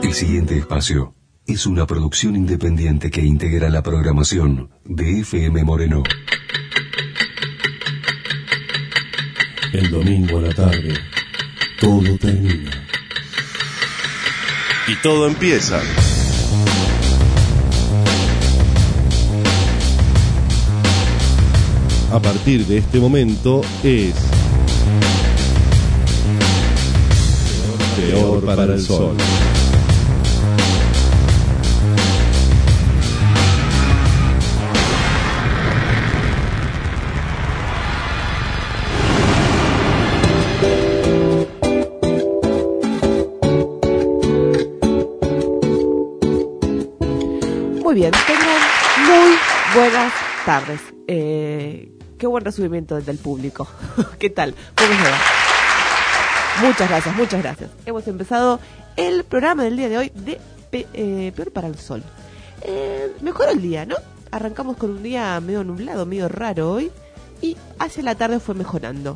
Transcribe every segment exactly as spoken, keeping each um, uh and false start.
El siguiente espacio es una producción independiente que integra la programación de F M Moreno. El domingo a la tarde, todo termina. Y todo empieza. A partir de este momento es Peor para el Sol. Muy bien, tengan muy buenas tardes. Eh, qué buen recibimiento del público. ¿Qué tal? ¿Cómo se va? Muchas gracias, muchas gracias. Hemos empezado el programa del día de hoy de Pe- eh, Peor para el Sol. Eh, mejoró el día, ¿no? Arrancamos con un día medio nublado, medio raro hoy, y hacia la tarde fue mejorando.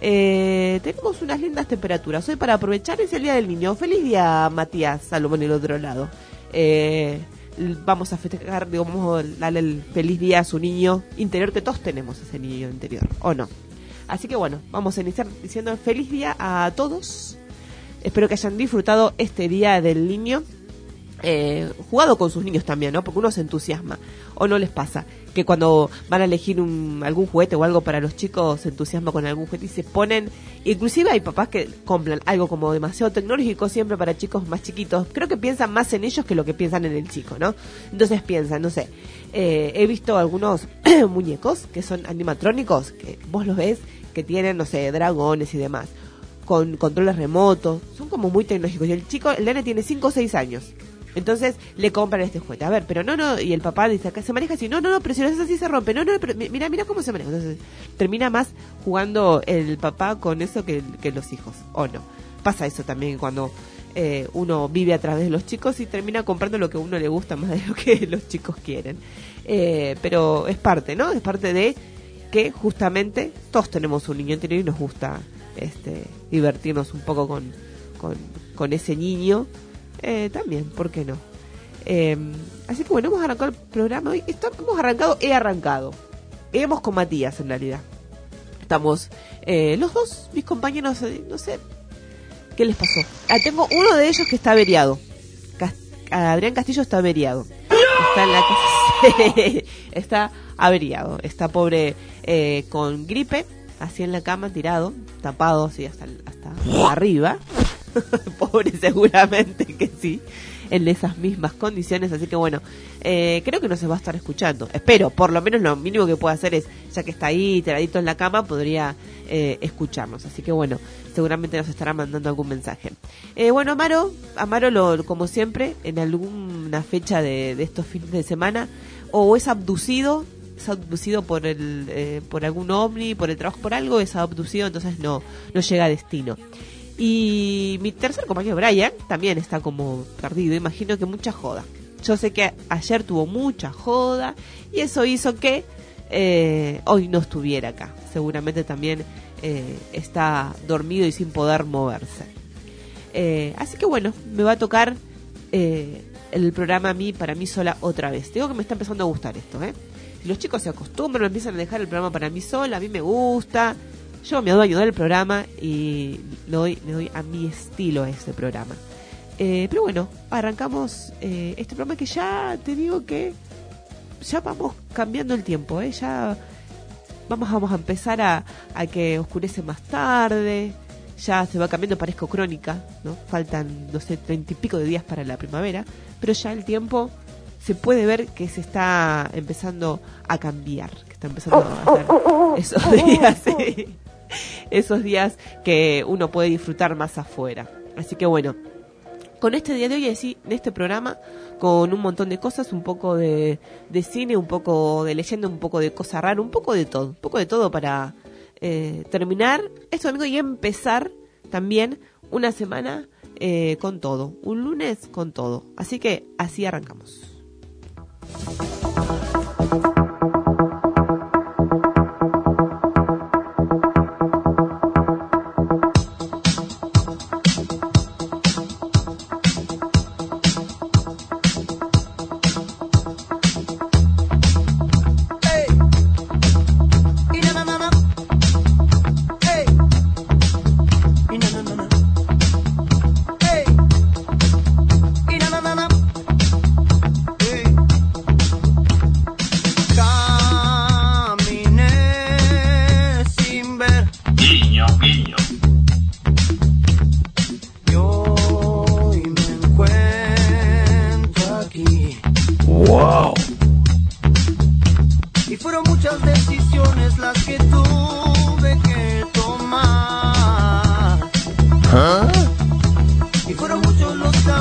Eh, tenemos unas lindas temperaturas. Hoy, para aprovechar, es el Día del Niño. Feliz día, Matías Salomón, del otro lado. Eh... Vamos a festejar, digo, vamos a darle el feliz día a su niño interior, que todos tenemos ese niño interior, ¿o no? Así que bueno, vamos a iniciar diciendo feliz día a todos. Espero que hayan disfrutado este día del niño, eh, jugado con sus niños también, ¿no? Porque uno se entusiasma, ¿o no les pasa? Que cuando van a elegir un, algún juguete o algo para los chicos, se entusiasma con algún juguete y se ponen... Inclusive hay papás que compran algo como demasiado tecnológico siempre para chicos más chiquitos. Creo que piensan más en ellos que lo que piensan en el chico, ¿no? Entonces piensan, no sé, eh, he visto algunos muñecos que son animatrónicos, que vos los ves, que tienen, no sé, dragones y demás, con controles remotos, son como muy tecnológicos. Y el chico, el nene tiene cinco o seis años. Entonces le compran este juguete. A ver, pero no, no, y el papá dice, acá se maneja así, no, no, no, pero si lo haces así se rompe, no, no, pero mira, mira cómo se maneja. Entonces termina más jugando el papá con eso que, que los hijos, ¿o no? Pasa eso también cuando eh, uno vive a través de los chicos y termina comprando lo que a uno le gusta más de lo que los chicos quieren. Eh, pero es parte, ¿no? Es parte de que justamente todos tenemos un niño interior y nos gusta este, divertirnos un poco con, con, con ese niño. Eh, también, ¿por qué no? Eh, así que bueno, hemos arrancado el programa hoy. Esto, hemos arrancado, he arrancado. Hemos con Matías, en realidad. Estamos eh, los dos, mis compañeros, eh, no sé qué les pasó. Ah, tengo uno de ellos que está averiado. Cas- Adrián Castillo está averiado. Está en la casa. Está averiado. Está pobre eh, con gripe, así en la cama, tirado, tapado, así hasta, hasta arriba. Pobre, seguramente que sí, en esas mismas condiciones. Así que bueno, eh, creo que no se va a estar escuchando. Espero, por lo menos lo mínimo que pueda hacer es, ya que está ahí tiradito en la cama, podría eh, escucharnos. Así que bueno, seguramente nos estará mandando algún mensaje. Eh, bueno, Amaro, Amaro lo, como siempre, en alguna fecha de, de estos fines de semana, o es abducido, es abducido por el eh, por algún ovni, por el trabajo, por algo, es abducido, entonces no, no llega a destino. Y mi tercer compañero, Brian, también está como perdido. Imagino que mucha joda. Yo sé que ayer tuvo mucha joda y eso hizo que eh, hoy no estuviera acá. Seguramente también eh, está dormido y sin poder moverse. Eh, así que bueno, me va a tocar eh, el programa a mí, para mí sola, otra vez. Digo que me está empezando a gustar esto, ¿eh? Si los chicos se acostumbran, empiezan a dejar el programa para mí sola, a mí me gusta. Yo me doy a ayudar el programa y le doy, le doy a mi estilo a este programa. Eh, pero bueno, arrancamos eh, este programa que ya te digo que ya vamos cambiando el tiempo, ¿eh? Ya vamos, vamos a empezar a, a que oscurece más tarde, ya se va cambiando, parezco crónica, ¿no? Faltan, no sé, treinta y pico de días para la primavera, pero ya el tiempo se puede ver que se está empezando a cambiar, que está empezando a hacer esos días, ¿sí? Esos días que uno puede disfrutar más afuera. Así que bueno, con este día de hoy, así, en este programa, con un montón de cosas, un poco de, de cine, un poco de leyenda, un poco de cosa rara, un poco de todo, un poco de todo para eh, terminar este domingo y empezar también una semana eh, con todo, un lunes con todo. Así que así arrancamos.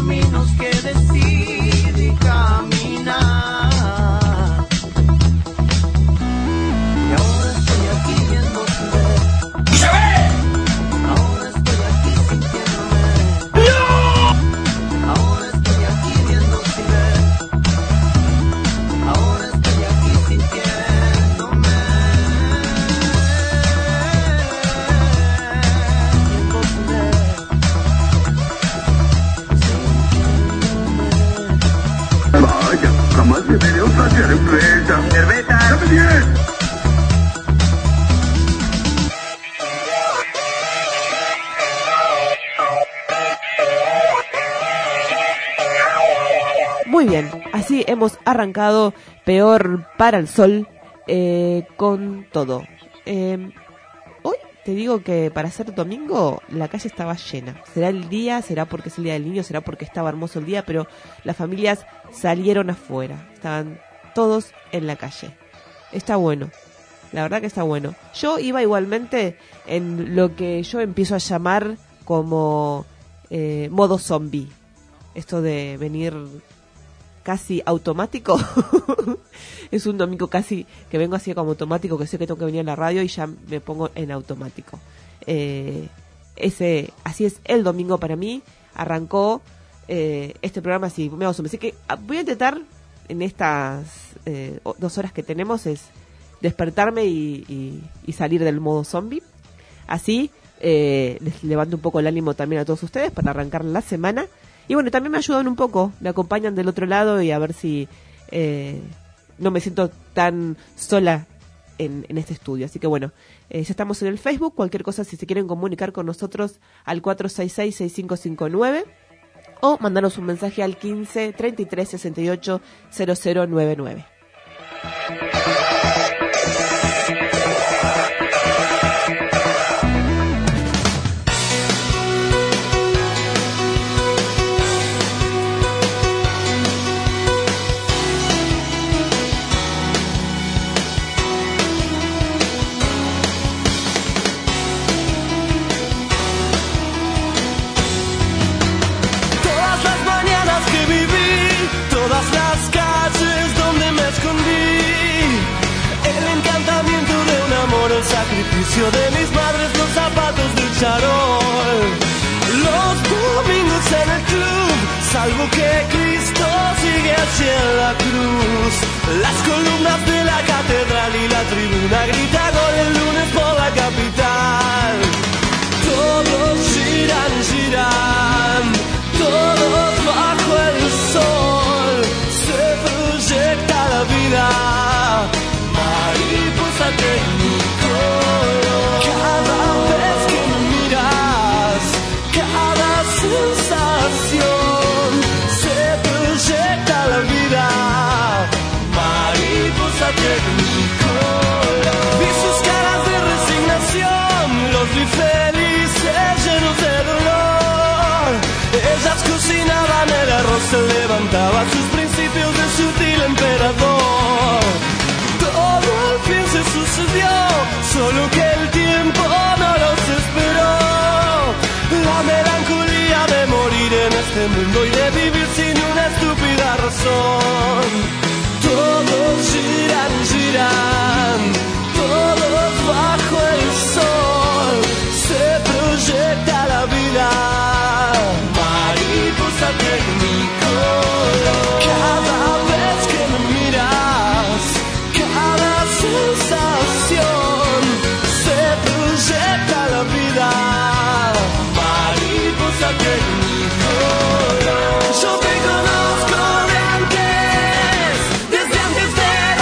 caminos que decidí caminar. Y ahora estoy aquí viéndote. ¡Y se ve! Ahora estoy aquí sintiéndome. ¡No! Ahora estoy aquí viéndote. Ahora estoy aquí sintiéndome. Vaya, jamás me veré otra cerveza. ¡Cerveza! ¡Dame diez! Muy bien, así hemos arrancado Peor para el Sol eh, con todo. Eh, hoy te digo que para ser domingo la calle estaba llena. Será el día, será porque es el día del niño, será porque estaba hermoso el día, pero las familias salieron afuera. Estaban todos en la calle. Está bueno, la verdad que está bueno. Yo iba igualmente en lo que yo empiezo a llamar como eh, modo zombie. Esto de venir casi automático. Es un domingo casi que vengo así como automático, que sé que tengo que venir a la radio y ya me pongo en automático. Eh, ese, así es el domingo para mí. Arrancó eh, este programa así, me hago así que voy a intentar en estas eh, dos horas que tenemos es despertarme y, y, y salir del modo zombie. Así eh, les levanto un poco el ánimo también a todos ustedes para arrancar la semana. Y bueno, también me ayudan un poco, me acompañan del otro lado y a ver si eh, no me siento tan sola en, en este estudio. Así que bueno, eh, ya estamos en el Facebook, cualquier cosa si se quieren comunicar con nosotros al cuatro seis seis, seis cinco cinco nueve o mandarnos un mensaje al quince, treinta y tres, sesenta y ocho, cero cero nueve nueve. El sacrificio de mis madres, los zapatos del charol, los domingos en el club, salvo que Cristo sigue hacia la cruz, las columnas de la catedral y la tribuna grita gol el lunes por la capital. Todos giran, giran, todos bajo el sol, se proyecta la vida, mariposa técnica. Cada vez que me miras, cada sensación se proyecta la vida, mariposa tecnicolor. Vi sus caras de resignación, los vi felices, llenos de dolor. Ellas cocinaban el arroz, se levantaba sus principios de sutil emperador. Todo al fin se sucedió, solo que el tiempo no los esperó. La melancolía de morir en este mundo y de vivir sin una estúpida razón. Todos giran, giran, todos bajo el sol, se proyecta la vida, mariposa tecnicolor. Cada vez que me miras, cada sensación se proyecta la vida, mariposa tecnicolor. Yo te conozco de antes, desde antes del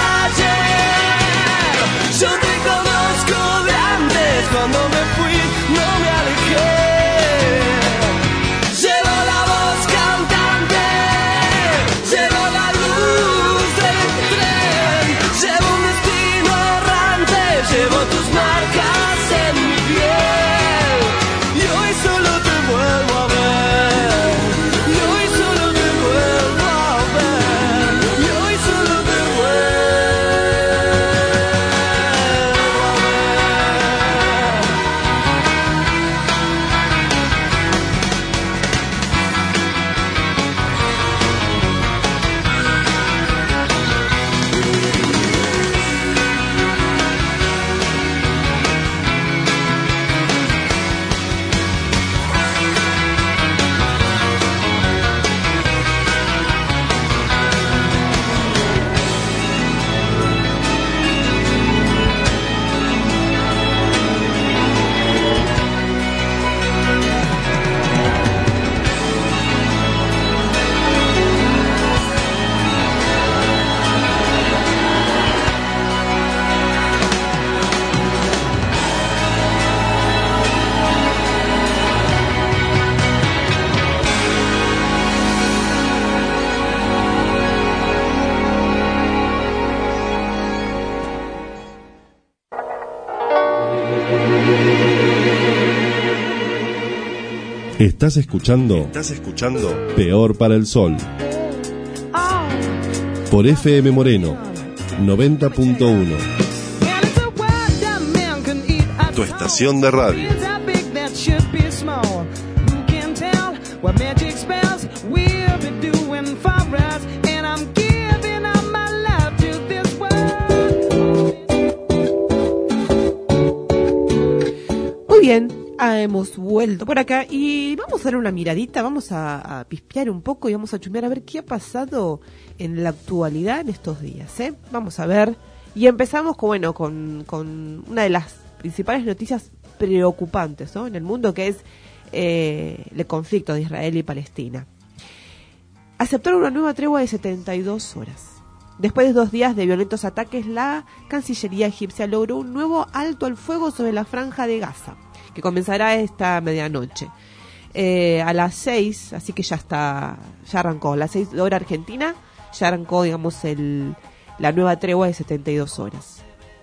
ayer. Yo te conozco de antes, cuando me fui no me alejé. Llevo la voz cantante Estás escuchando, Estás escuchando Peor para el Sol. Por F M Moreno, noventa punto uno. Tu estación de radio. Muy bien, ah, hemos vuelto por acá y vamos a dar una miradita, vamos a, a pispear un poco y vamos a chusmear a ver qué ha pasado en la actualidad en estos días, ¿eh? Vamos a ver, y empezamos con, bueno, con, con una de las principales noticias preocupantes, ¿no?, en el mundo, que es eh, el conflicto de Israel y Palestina. Aceptaron una nueva tregua de setenta y dos horas. Después de dos días de violentos ataques, la Cancillería egipcia logró un nuevo alto al fuego sobre la franja de Gaza, que comenzará esta medianoche. Eh, a las seis, así que ya está, ya arrancó, a las seis de hora argentina, ya arrancó, digamos, el, la nueva tregua de setenta y dos horas.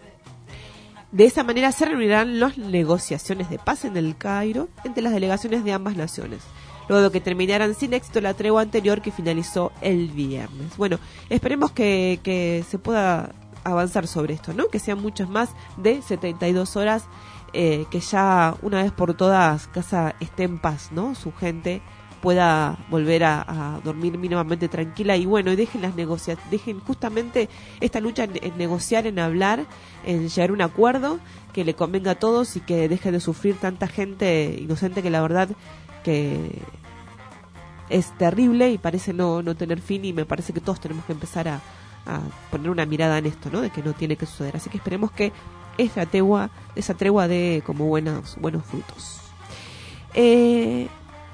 De esa manera se reunirán las negociaciones de paz en el Cairo entre las delegaciones de ambas naciones, luego de que terminaran sin éxito la tregua anterior que finalizó el viernes. Bueno, esperemos que, que se pueda avanzar sobre esto, ¿no? Que sean muchas más de setenta y dos horas, eh, que ya una vez por todas Gaza esté en paz, ¿no? Su gente pueda volver a, a dormir mínimamente tranquila y bueno, y dejen las negocia dejen justamente esta lucha en, en negociar, en hablar, en llegar a un acuerdo que le convenga a todos y que deje de sufrir tanta gente inocente, que la verdad que es terrible y parece no, no tener fin, y me parece que todos tenemos que empezar a, a poner una mirada en esto, ¿no?, de que no tiene que suceder. Así que esperemos que esa tregua, esa tregua dé como buenos, buenos frutos. Eh,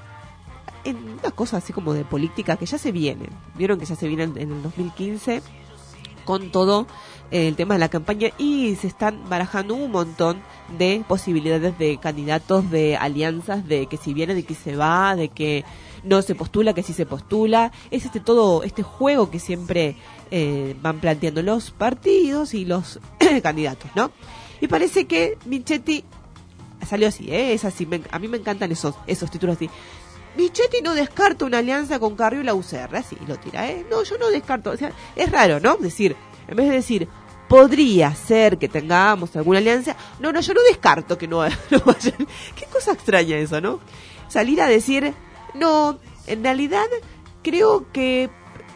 en una cosa así como de política que ya se vienen, vieron que ya se vienen en el dos mil quince con todo eh, el tema de la campaña, y se están barajando un montón de posibilidades de candidatos, de alianzas, de que si viene, de que se va, de que no se postula, que sí se postula. Es este todo este juego que siempre eh, van planteando los partidos y los candidatos, ¿no? Y parece que Michetti salió así, ¿eh? Es así, me, a mí me encantan esos esos títulos así. Michetti no descarta una alianza con Carrió y la U C R, así lo tira, ¿eh? No, yo no descarto, o sea, es raro, ¿no? Decir, en vez de decir, podría ser que tengamos alguna alianza, no, no, yo no descarto que no, no vayan. Qué cosa extraña eso, ¿no? Salir a decir, no, en realidad creo que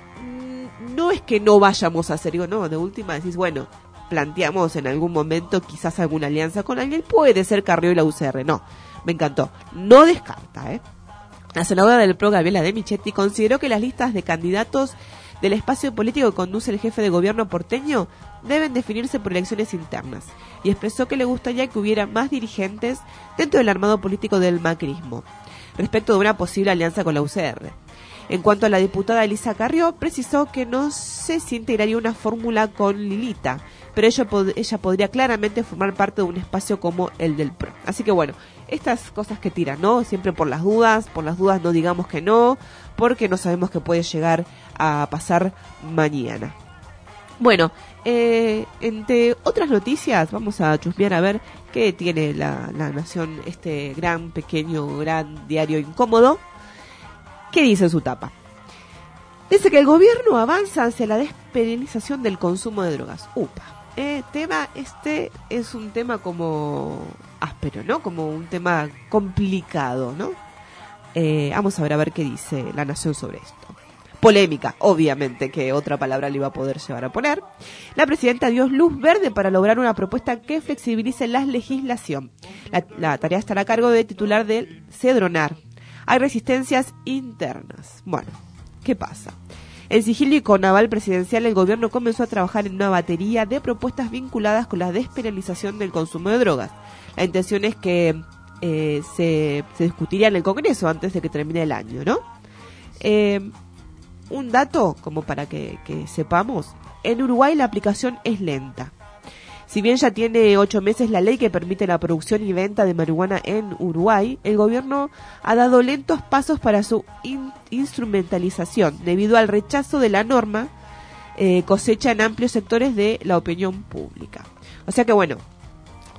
mmm, no es que no vayamos a hacer, digo, no, de última decís, bueno, planteamos en algún momento quizás alguna alianza con alguien, puede ser Carrió y la U C R, no, me encantó, no descarta, ¿eh? La senadora del P R O, Gabriela De Michetti, consideró que las listas de candidatos del espacio político que conduce el jefe de gobierno porteño deben definirse por elecciones internas, y expresó que le gustaría que hubiera más dirigentes dentro del armado político del macrismo, respecto de una posible alianza con la U C R. En cuanto a la diputada Elisa Carrió, precisó que no sé si integraría una fórmula con Lilita, pero ella, pod- ella podría claramente formar parte de un espacio como el del P R O. Así que bueno, estas cosas que tiran, ¿no? Siempre por las dudas, por las dudas no digamos que no, porque no sabemos qué puede llegar a pasar mañana. Bueno, eh, entre otras noticias, vamos a chusmear a ver qué tiene la, la Nación, este gran, pequeño, gran diario incómodo. ¿Qué dice en su tapa? Dice que el gobierno avanza hacia la despenalización del consumo de drogas. Upa. Eh, tema, este es un tema como áspero, ¿no? Como un tema complicado, ¿no? Eh, vamos a ver a ver qué dice la Nación sobre esto. Polémica, obviamente, que otra palabra le iba a poder llevar a poner. La presidenta dio luz verde para lograr una propuesta que flexibilice la legislación. La, la tarea estará a cargo del titular del Cedronar. Hay resistencias internas. Bueno, ¿qué pasa? En sigilo y con aval presidencial, el gobierno comenzó a trabajar en una batería de propuestas vinculadas con la despenalización del consumo de drogas. La intención es que eh, se, se discutiría en el Congreso antes de que termine el año, ¿no? Eh, un dato, como para que, que sepamos, en Uruguay la aplicación es lenta. Si bien ya tiene ocho meses la ley que permite la producción y venta de marihuana en Uruguay, el gobierno ha dado lentos pasos para su in- instrumentalización debido al rechazo de la norma eh, cosecha en amplios sectores de la opinión pública. O sea que bueno,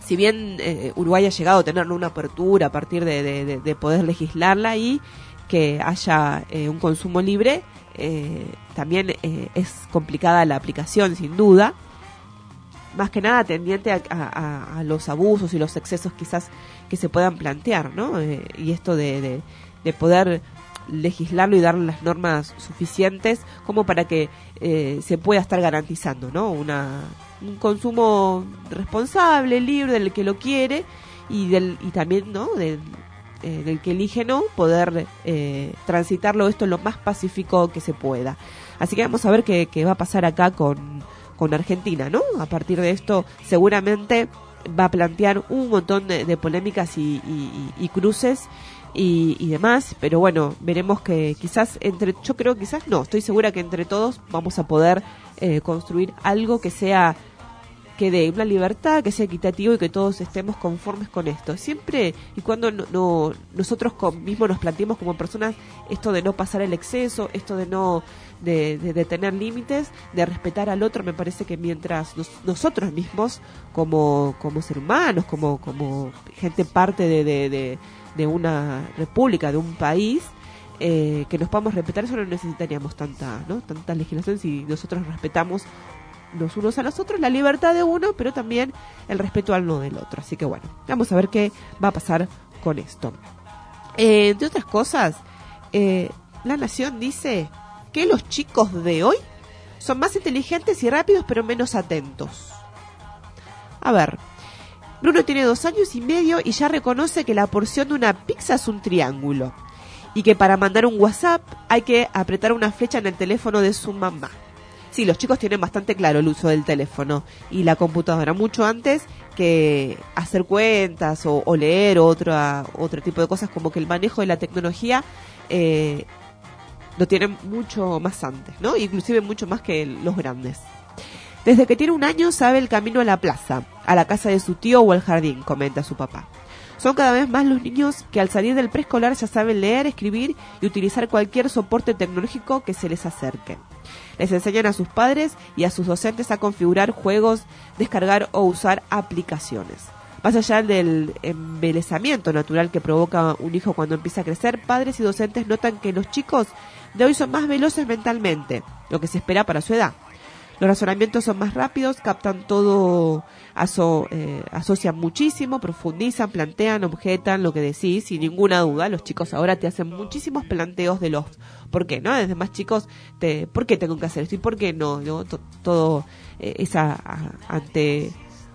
si bien eh, Uruguay ha llegado a tener una apertura a partir de, de, de, de poder legislarla y que haya eh, un consumo libre, eh, también eh, es complicada la aplicación, sin duda, más que nada tendiente a, a, a los abusos y los excesos quizás que se puedan plantear, ¿no? Eh, y esto de, de, de poder legislarlo y darle las normas suficientes como para que eh, se pueda estar garantizando, ¿no? Una, un consumo responsable, libre del que lo quiere y del y también, ¿no? Del, eh, del que elige no poder eh, transitarlo esto lo más pacífico que se pueda. Así que vamos a ver qué, qué va a pasar acá con, con Argentina, ¿no? A partir de esto seguramente va a plantear un montón de, de polémicas y, y, y cruces Y, y demás, pero bueno, veremos que quizás entre, yo creo quizás no, estoy segura que entre todos vamos a poder eh, construir algo que sea, que dé una libertad, que sea equitativo y que todos estemos conformes con esto. Siempre y cuando no, no nosotros con, mismos nos planteemos como personas esto de no pasar el exceso, esto de no de, de, de tener límites, de respetar al otro, me parece que mientras nos, nosotros mismos como como seres humanos, como como gente parte de, de, de de una república, de un país, eh, que nos podamos respetar, eso no necesitaríamos tanta, ¿no? tanta legislación si nosotros respetamos los unos a los otros, la libertad de uno, pero también el respeto al no del otro. Así que bueno, vamos a ver qué va a pasar con esto. Eh, entre otras cosas, eh, La Nación dice que los chicos de hoy son más inteligentes y rápidos, pero menos atentos. A ver, Bruno tiene dos años y medio y ya reconoce que la porción de una pizza es un triángulo y que para mandar un WhatsApp hay que apretar una flecha en el teléfono de su mamá. Sí, los chicos tienen bastante claro el uso del teléfono y la computadora, mucho antes que hacer cuentas o, o leer o otro, otro tipo de cosas, como que el manejo de la tecnología eh, lo tienen mucho más antes, ¿no? Inclusive mucho más que los grandes. Desde que tiene un año sabe el camino a la plaza, a la casa de su tío o al jardín, comenta su papá. Son cada vez más los niños que al salir del preescolar ya saben leer, escribir y utilizar cualquier soporte tecnológico que se les acerque. Les enseñan a sus padres y a sus docentes a configurar juegos, descargar o usar aplicaciones. Más allá del embelezamiento natural que provoca un hijo cuando empieza a crecer, padres y docentes notan que los chicos de hoy son más veloces mentalmente, lo que se espera para su edad. Los razonamientos son más rápidos, captan todo, aso, eh, asocian muchísimo, profundizan, plantean, objetan lo que decís, sin ninguna duda. Los chicos ahora te hacen muchísimos planteos de los por qué, ¿no? Desde más chicos, te, ¿por qué tengo que hacer esto? ¿Y por qué no? ¿no? Todo eh, esa a, ante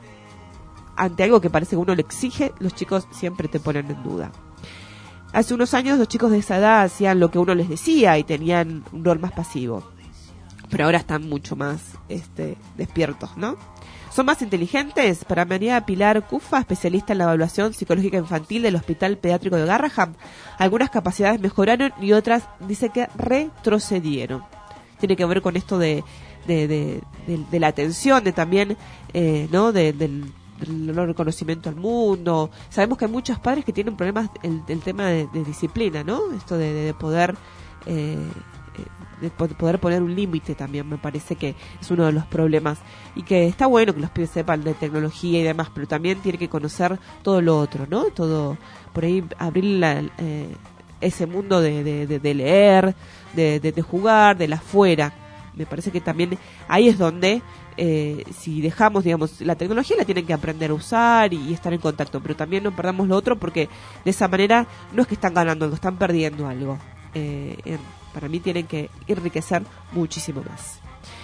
ante algo que parece que uno le exige, los chicos siempre te ponen en duda. Hace unos años los chicos de esa edad hacían lo que uno les decía y tenían un rol más pasivo. Pero ahora están mucho más este, despiertos, ¿no? ¿Son más inteligentes? Para María Pilar Cufa, especialista en la evaluación psicológica infantil del Hospital Pediátrico de Garraham, algunas capacidades mejoraron y otras dice que retrocedieron. Tiene que ver con esto de, de, de, de, de la atención, de también, eh, ¿no? De, del, del reconocimiento al mundo. Sabemos que hay muchos padres que tienen problemas el, el tema de, de disciplina, ¿no? Esto de, de poder... Eh, de poder poner un límite también me parece que es uno de los problemas y que está bueno que los pibes sepan de tecnología y demás, pero también tiene que conocer todo lo otro, ¿no? Todo, por ahí abrir la, eh, ese mundo de, de, de, de leer, de, de, de jugar, de la afuera. Me parece que también ahí es donde eh, si dejamos, digamos, la tecnología la tienen que aprender a usar y, y estar en contacto, pero también no perdamos lo otro porque de esa manera no es que están ganando algo, están perdiendo algo. Eh, en, para mí tienen que enriquecer muchísimo más.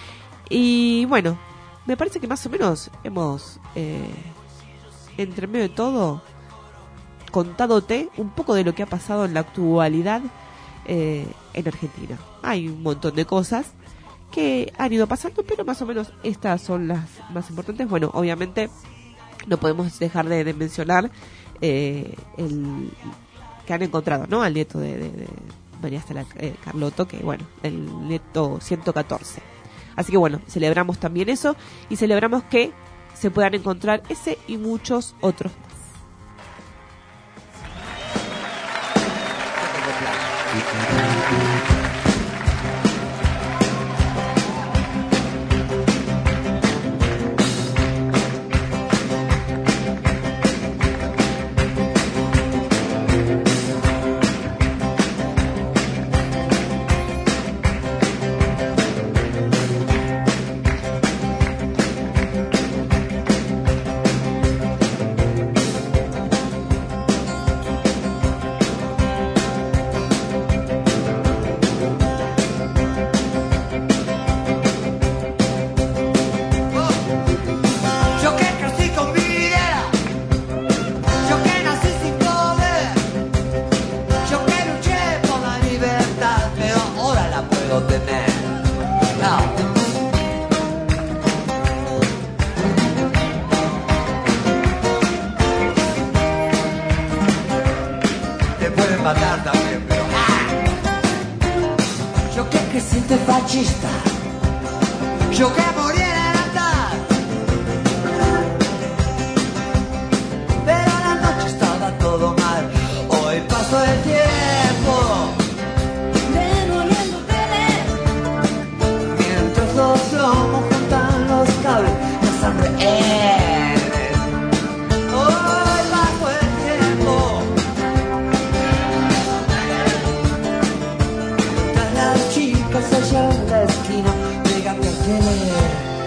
Y bueno, me parece que más o menos hemos, eh, entre medio de todo, contándote un poco de lo que ha pasado en la actualidad eh, en Argentina. Hay un montón de cosas que han ido pasando, pero más o menos estas son las más importantes. Bueno, obviamente no podemos dejar de, de mencionar eh, el que han encontrado, ¿no? Al nieto de... de, de María Estela eh, Carlotto, que bueno, el nieto ciento catorce. Así que bueno, celebramos también eso y celebramos que se puedan encontrar ese y muchos otros más. che siete fascista, yo que morí en el altar. Pero a la noche estaba todo mal, hoy pasó el tiempo, demoliéndotele, mientras los plomos juntan los cables, la sangre erde. Hoy pasó el tiempo, mientras las chicas allá en la esquina pegan carteles.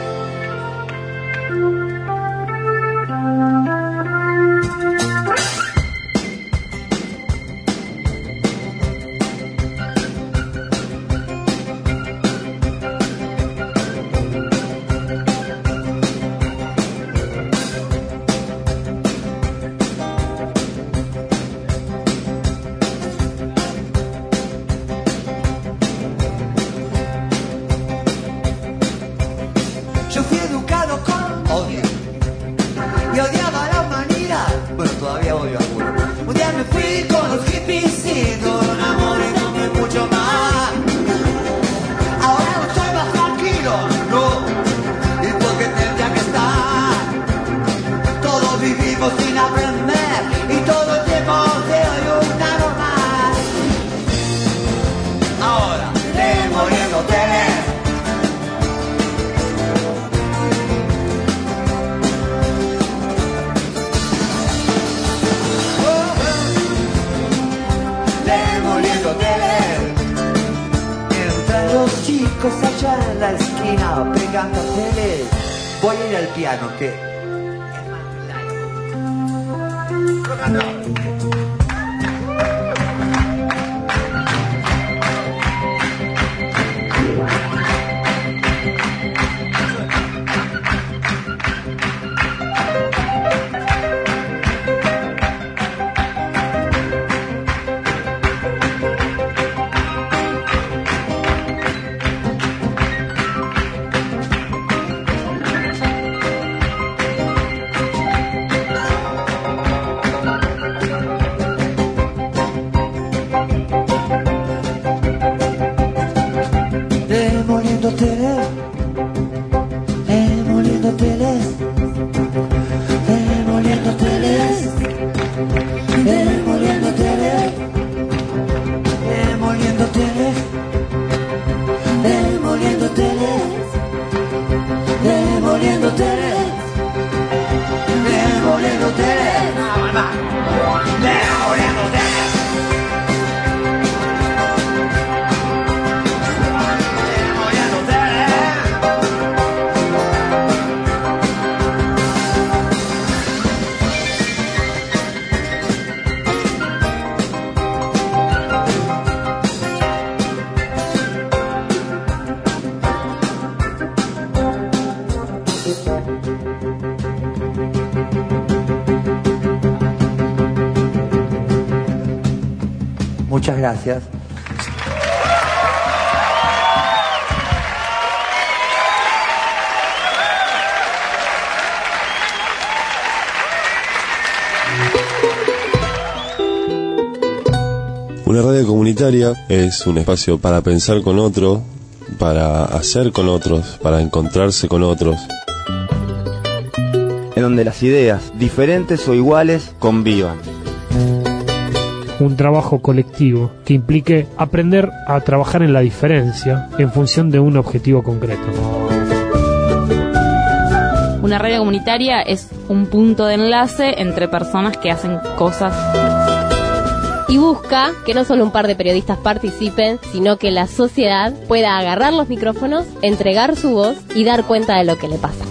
Yo fui educado con odio y odiaba a la humanidad. Bueno, todavía odio a algunos. Un día me fui con los hippies y con amor y tomé mucho más. Ahora no estoy más tranquilo, no, y porque tendría que estar. Todos vivimos sin aprender y todo el tiempo de hoy una normal. Ahora, demoliéndote. Entre los chicos allá en la esquina pegando tele. Voy a ir al piano que es más largo. Demoliéndotele, demoliéndotele, demoliéndotele, demoliéndotele, demoliéndotele, demoliéndotele, demoliéndotele, demoliéndotele, demoliéndotele. Muchas gracias. Una radio comunitaria es un espacio para pensar con otro, para hacer con otros, para encontrarse con otros. En donde las ideas, diferentes o iguales, convivan. Un trabajo colectivo que implique aprender a trabajar en la diferencia en función de un objetivo concreto. Una radio comunitaria es un punto de enlace entre personas que hacen cosas. Y busca que no solo un par de periodistas participen, sino que la sociedad pueda agarrar los micrófonos, entregar su voz y dar cuenta de lo que le pasa.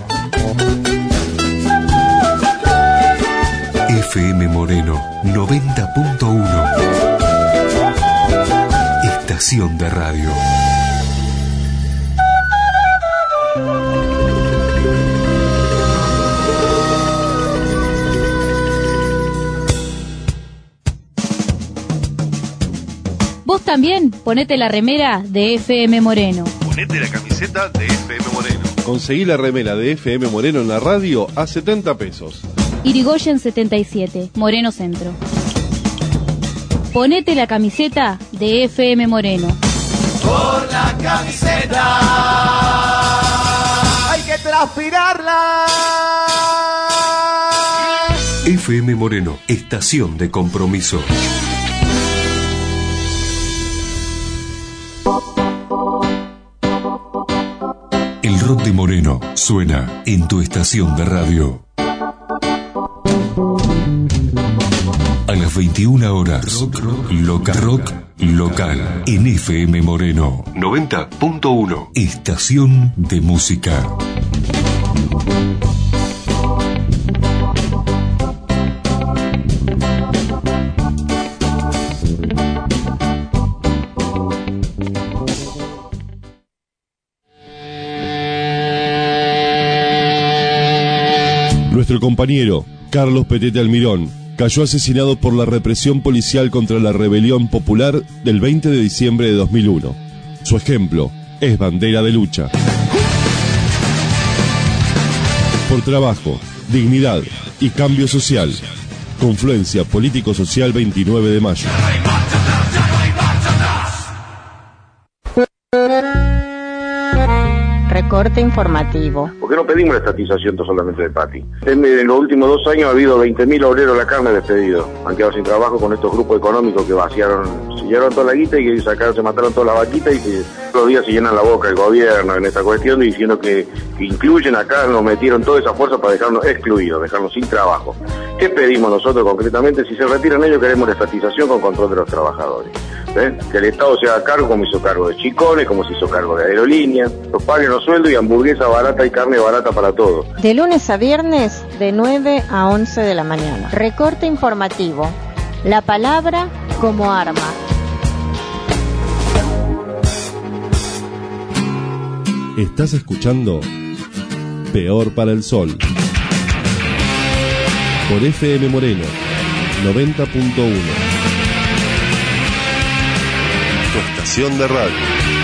F M Moreno noventa punto uno. Estación de radio. Vos también ponete la remera de F M Moreno. Ponete la camiseta de F M Moreno. Conseguí la remera de F M Moreno en la radio a setenta pesos. Irigoyen setenta y siete, Moreno Centro. Ponete la camiseta de F M Moreno. Por la camiseta. Hay que transpirarla. F M Moreno, estación de compromiso. El rock de Moreno suena en tu estación de radio. A las veintiuna horas, rock, rock, local, rock local en F M Moreno noventa punto uno, estación de música. Nuestro compañero, Carlos Petete Almirón, cayó asesinado por la represión policial contra la rebelión popular del veinte de diciembre de dos mil uno. Su ejemplo es bandera de lucha. Por trabajo, dignidad y cambio social. Confluencia Político-Social veintinueve de mayo. Recorte informativo. ¿Por qué no pedimos la estatización solamente de Pati? En, en los últimos dos años ha habido veinte mil obreros de la carne despedidos. Han quedado sin trabajo con estos grupos económicos que vaciaron, se llevaron toda la guita y sacaron, se mataron toda la vaquita y que todos los días se llenan la boca el gobierno en esta cuestión diciendo que, que incluyen acá, nos metieron toda esa fuerza para dejarnos excluidos, dejarnos sin trabajo. ¿Qué pedimos nosotros concretamente? Si se retiran ellos, queremos la estatización con control de los trabajadores. ¿Eh? Que el Estado se haga cargo como hizo cargo de Chicones, como se hizo cargo de Aerolíneas, los paguen los sueldos y hamburguesa barata y carne barata para todos. De lunes a viernes, de nueve a once de la mañana. Recorte informativo. La palabra como arma. Estás escuchando Peor para el Sol por F M Moreno noventa punto uno. Tu estación de radio.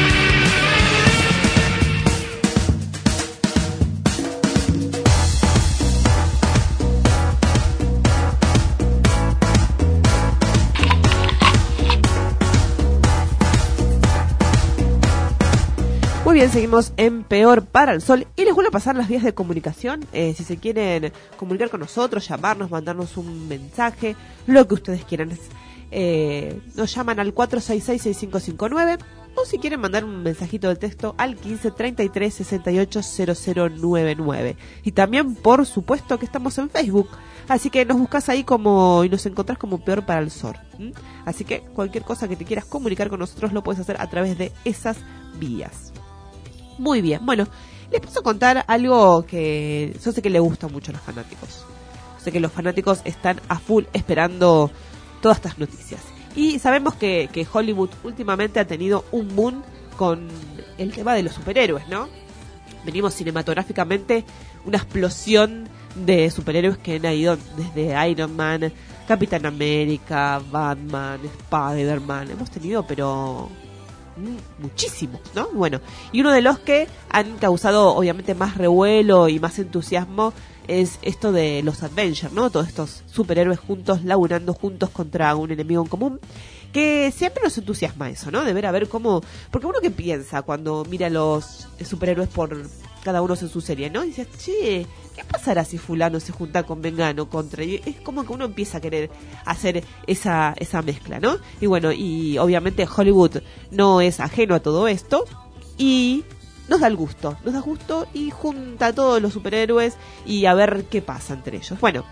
Muy bien, seguimos en Peor para el Sol y les vuelvo a pasar las vías de comunicación. Eh, si se quieren comunicar con nosotros, llamarnos, mandarnos un mensaje, lo que ustedes quieran. Eh, nos llaman al cuatro seis seis, seis cinco cinco nueve o si quieren mandar un mensajito de texto al quince, treinta y tres, sesenta y ocho, cero cero noventa y nueve. Y también, por supuesto, que estamos en Facebook. Así que nos buscas ahí como y nos encontrás como Peor para el Sol. ¿Mm? Así que cualquier cosa que te quieras comunicar con nosotros lo puedes hacer a través de esas vías. Muy bien, bueno, les paso a contar algo que yo sé que le gusta mucho a los fanáticos. Sé que los fanáticos están a full esperando todas estas noticias. Y sabemos que, que Hollywood últimamente ha tenido un boom con el tema de los superhéroes, ¿no? Venimos cinematográficamente una explosión de superhéroes que han ido desde Iron Man, Capitán América, Batman, Spider-Man. Hemos tenido, pero muchísimos, ¿no? Bueno, y uno de los que han causado obviamente más revuelo y más entusiasmo es esto de los Avengers, ¿no? Todos estos superhéroes juntos, laburando juntos contra un enemigo en común, que siempre nos entusiasma eso, ¿no? De ver a ver cómo... Porque uno que piensa cuando mira a los superhéroes por cada uno en su serie, ¿no? Y dice, che, ¿qué pasará si fulano se junta con Vengano contra? Y es como que uno empieza a querer hacer esa, esa mezcla, ¿no? Y bueno, y obviamente Hollywood no es ajeno a todo esto y nos da el gusto, nos da gusto y junta a todos los superhéroes y a ver qué pasa entre ellos. Bueno,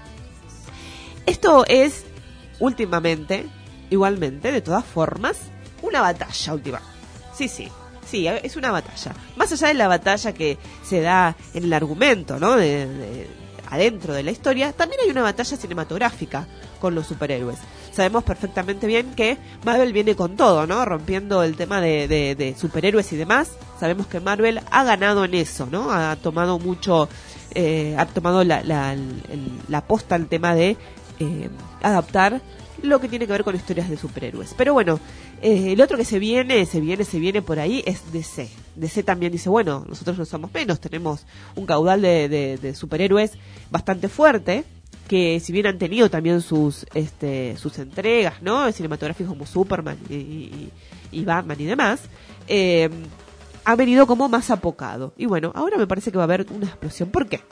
esto es últimamente, igualmente, de todas formas, una batalla última. Sí, sí. Sí, es una batalla. Más allá de la batalla que se da en el argumento, ¿no? De, de, adentro de la historia, también hay una batalla cinematográfica con los superhéroes. Sabemos perfectamente bien que Marvel viene con todo, ¿no? Rompiendo el tema de, de, de superhéroes y demás. Sabemos que Marvel ha ganado en eso, ¿no? Ha tomado mucho, eh, ha tomado la, la, el, la posta al tema de eh, adaptar lo que tiene que ver con historias de superhéroes. Pero bueno, eh, el otro que se viene, se viene, se viene por ahí es D C. D C también dice, bueno, nosotros no somos menos, tenemos un caudal de, de, de superhéroes bastante fuerte, que si bien han tenido también sus este sus entregas, ¿no? Cinematográficos como Superman y, y, y Batman y demás, eh, ha venido como más apocado. Y bueno, ahora me parece que va a haber una explosión. ¿Por qué?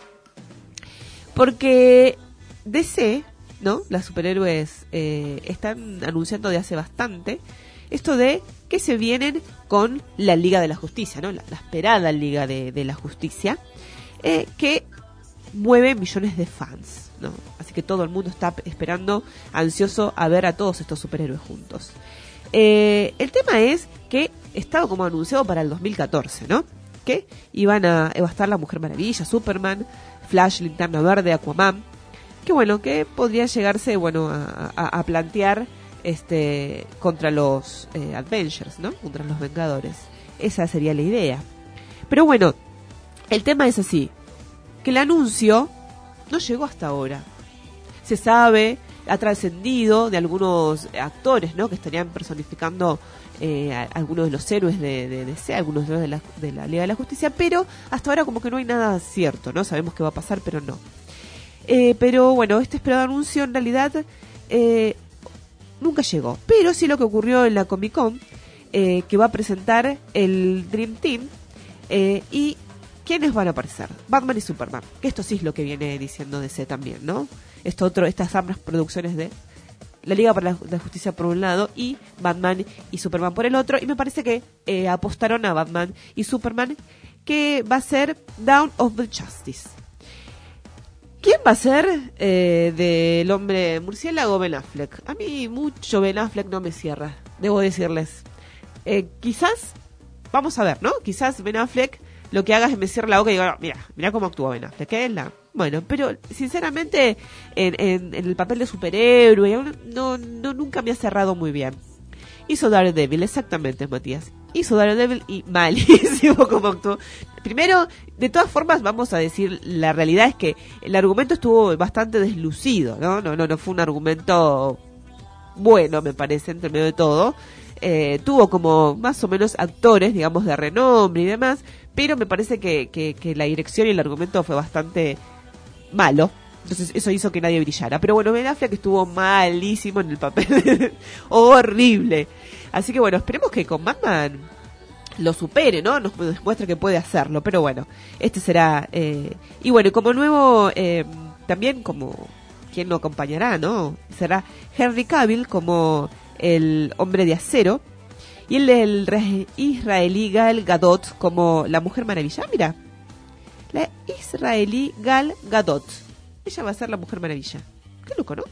Porque D C, ¿no? Las superhéroes eh, están anunciando de hace bastante esto de que se vienen con la Liga de la Justicia, ¿no? La, la esperada Liga de, de la Justicia, eh, que mueve millones de fans, ¿no? Así que todo el mundo está esperando, ansioso a ver a todos estos superhéroes juntos. Eh, el tema es que estaba como anunciado para el dos mil catorce, ¿no? Que iban a, iba a estar la Mujer Maravilla, Superman, Flash, Linterna Verde, Aquaman. Que bueno, que podría llegarse, bueno, a, a, a plantear este contra los eh, Avengers, ¿no? Contra los Vengadores. Esa sería la idea. Pero bueno, el tema es así, que el anuncio no llegó hasta ahora. Se sabe, ha trascendido de algunos actores, ¿no? Que estarían personificando eh, a, a algunos de los héroes de, de, de D C, algunos de, la, de la Liga de la Justicia, pero hasta ahora como que no hay nada cierto, ¿no? Sabemos que va a pasar, pero no. Eh, pero bueno, este esperado anuncio en realidad eh, nunca llegó. Pero sí lo que ocurrió en la Comic Con, eh, que va a presentar el Dream Team, eh, y ¿quiénes van a aparecer? Batman y Superman, que esto sí es lo que viene diciendo D C también, ¿no? Esto otro, estas ambas producciones de la Liga para la Justicia por un lado y Batman y Superman por el otro, y me parece que eh, apostaron a Batman y Superman, que va a ser Dawn of the Justice. ¿Quién va a ser eh, del hombre murciélago? Ben Affleck. A mí mucho Ben Affleck no me cierra, debo decirles. Eh, quizás, vamos a ver, ¿no? Quizás Ben Affleck lo que haga es me cierre la boca y diga, mira, mira cómo actúa Ben Affleck, ¿qué es la? Bueno, pero sinceramente en, en, en el papel de superhéroe no, no nunca me ha cerrado muy bien. Hizo Daredevil, exactamente, Matías. Hizo Daredevil y malísimo como actuó. Primero, de todas formas, vamos a decir, la realidad es que el argumento estuvo bastante deslucido, ¿no? No, no, no fue un argumento bueno, me parece, entre medio de todo. Eh, tuvo como más o menos actores, digamos, de renombre y demás, pero me parece que, que, que la dirección y el argumento fue bastante malo. Entonces eso hizo que nadie brillara. Pero bueno, Ben Affleck estuvo malísimo en el papel. Horrible. Así que bueno, esperemos que con Batman lo supere, ¿no? Nos muestre que puede hacerlo. Pero bueno, este será... Eh... Y bueno, como nuevo, eh, también como... ¿Quién lo acompañará, no? Será Henry Cavill como el Hombre de Acero. Y el, el israelí Gal Gadot como la Mujer Maravilla. Mira, la israelí Gal Gadot. Ella va a ser la Mujer Maravilla. Qué loco, ¿no?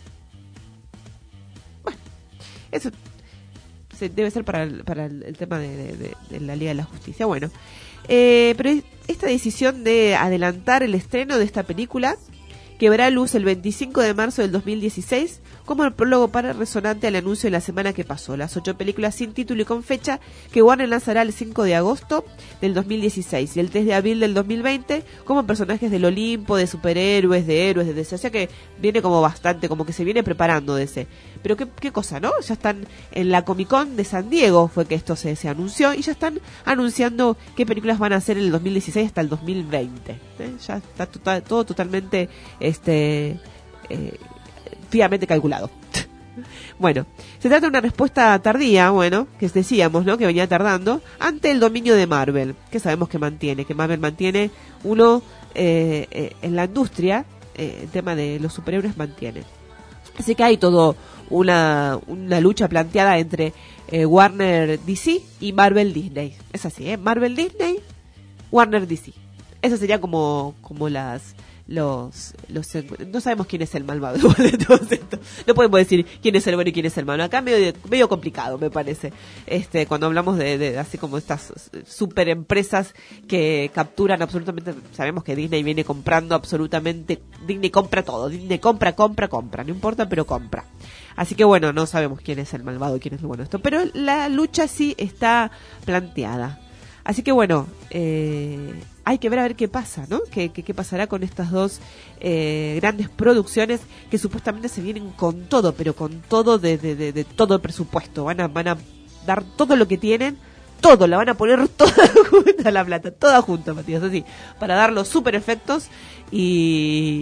Bueno, eso se debe ser para el, para el, el tema de, de, de, de la Liga de la Justicia. Bueno, eh, pero esta decisión de adelantar el estreno de esta película, que verá luz el veinticinco de marzo del dos mil dieciséis, como el prólogo para resonante al anuncio de la semana que pasó, las ocho películas sin título y con fecha que Warner lanzará el cinco de agosto del dos mil dieciséis y el tres de abril del dos mil veinte como personajes del Olimpo, de superhéroes, de héroes, de D C. O sea que viene como bastante, como que se viene preparando D C. Pero qué, qué cosa, ¿no? Ya están en la Comic Con de San Diego, fue que esto se, se anunció, y ya están anunciando qué películas van a hacer en el dos mil dieciséis hasta el dos mil veinte. ¿Eh? Ya está total, todo totalmente... este eh, fríamente calculado. Bueno, se trata de una respuesta tardía, bueno, que decíamos, ¿no? Que venía tardando ante el dominio de Marvel, que sabemos que mantiene, que Marvel mantiene uno eh, eh, en la industria, eh, el tema de los superhéroes mantiene. Así que hay todo una, una lucha planteada entre eh, Warner D C y Marvel Disney. Es así, ¿eh? Marvel Disney, Warner D C. Esas serían como, como las... Los, los no sabemos quién es el malvado de todo esto. No podemos decir quién es el bueno y quién es el malo. Acá medio medio complicado, me parece. Este, cuando hablamos de, de así como estas super empresas que capturan absolutamente, sabemos que Disney viene comprando absolutamente, Disney compra todo, Disney compra, compra, compra, no importa, pero compra. Así que bueno, no sabemos quién es el malvado y quién es el bueno esto, pero la lucha sí está planteada. Así que bueno, eh, hay que ver a ver qué pasa, ¿no? ¿Qué, qué, qué pasará con estas dos eh, grandes producciones que supuestamente se vienen con todo, pero con todo de, de, de, de todo el presupuesto? Van a, van a dar todo lo que tienen, todo, la van a poner toda junta la plata, toda junta, Matías, así, para dar los super efectos y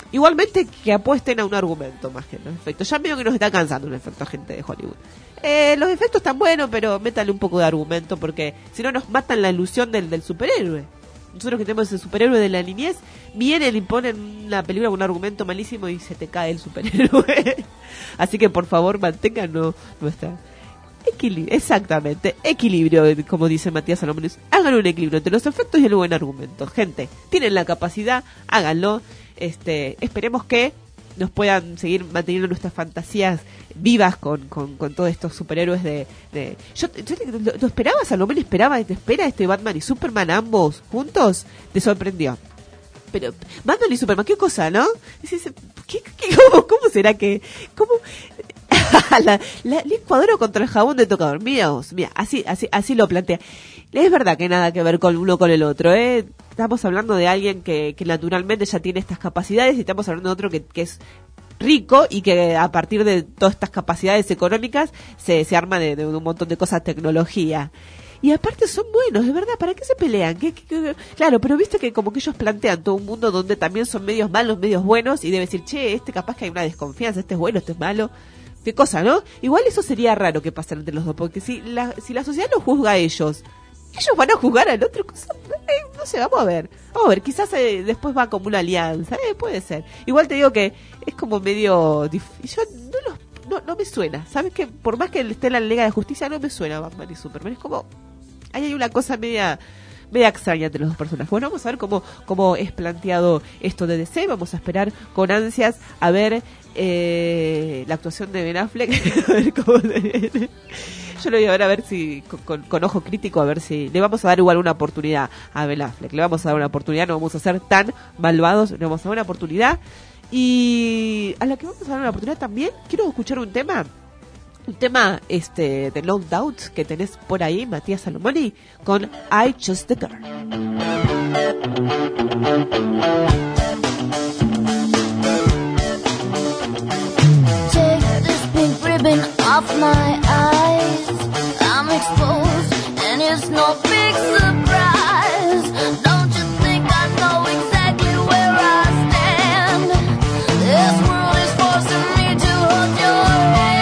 Igualmente que apuesten a un argumento más que en los efectos. Ya medio que nos está cansando un efecto, gente de Hollywood. Eh, los efectos están buenos, pero métale un poco de argumento, porque si no nos matan la ilusión del, del superhéroe. Nosotros que tenemos el superhéroe de la niñez, vienen y ponen una película con un argumento malísimo y se te cae el superhéroe. Así que por favor mantengan no, nuestra equilibrio, exactamente, equilibrio, como dice Matías Salomón. Hagan un equilibrio entre los efectos y el buen argumento. Gente, tienen la capacidad, háganlo. Este, esperemos que nos puedan seguir manteniendo nuestras fantasías vivas con, con, con todos estos superhéroes de... de... Yo, yo lo, lo esperaba, Salomón esperaba, te espera este Batman y Superman ambos juntos, te sorprendió. Pero, Batman y Superman, qué cosa, ¿no? ¿Qué, qué, cómo, ¿Cómo será que...? ¿Cómo...? la, la licuadora contra el jabón de tocador. Mira vos, mira, así, así, así lo plantea. Es verdad que nada que ver con uno con el otro, ¿eh? Estamos hablando de alguien que, que naturalmente ya tiene estas capacidades y estamos hablando de otro que, que es rico y que a partir de todas estas capacidades económicas se, se arma de, de un montón de cosas, tecnología. Y aparte son buenos, es verdad, ¿para qué se pelean? ¿Qué, qué, qué? Claro, pero viste que como que ellos plantean todo un mundo donde también son medios malos, medios buenos, y debe decir, che, este capaz que hay una desconfianza, este es bueno, este es malo. Qué cosa, ¿no? Igual eso sería raro que pasara entre los dos, porque si la, si la sociedad los juzga a ellos, ellos van a juzgar al otro, cosa, eh, no sé, vamos a ver, vamos a ver, quizás eh, después va como una alianza, eh, puede ser. Igual te digo que es como medio difícil, yo no los, no, no me suena, ¿sabes? Que por más que esté en la Liga de Justicia, no me suena Batman y Superman, es como, ahí hay una cosa media... media extraña entre los dos personajes. Bueno, vamos a ver cómo, cómo es planteado esto de D C. Vamos a esperar con ansias a ver eh, la actuación de Ben Affleck. A ver cómo se... Yo lo voy a ver a ver si con, con, con ojo crítico, a ver si le vamos a dar igual una oportunidad a Ben Affleck. Le vamos a dar una oportunidad, no vamos a ser tan malvados, le vamos a dar una oportunidad. Y a la que vamos a dar una oportunidad también, quiero escuchar un tema. Un tema este de No Doubt que tenés por ahí, Matías Salomoni, con I Just the Girl. Take this pink ribbon off my eyes. I'm exposed and it's no big surprise. Don't you think I know exactly where I stand? This world is forcing me to hold your hand.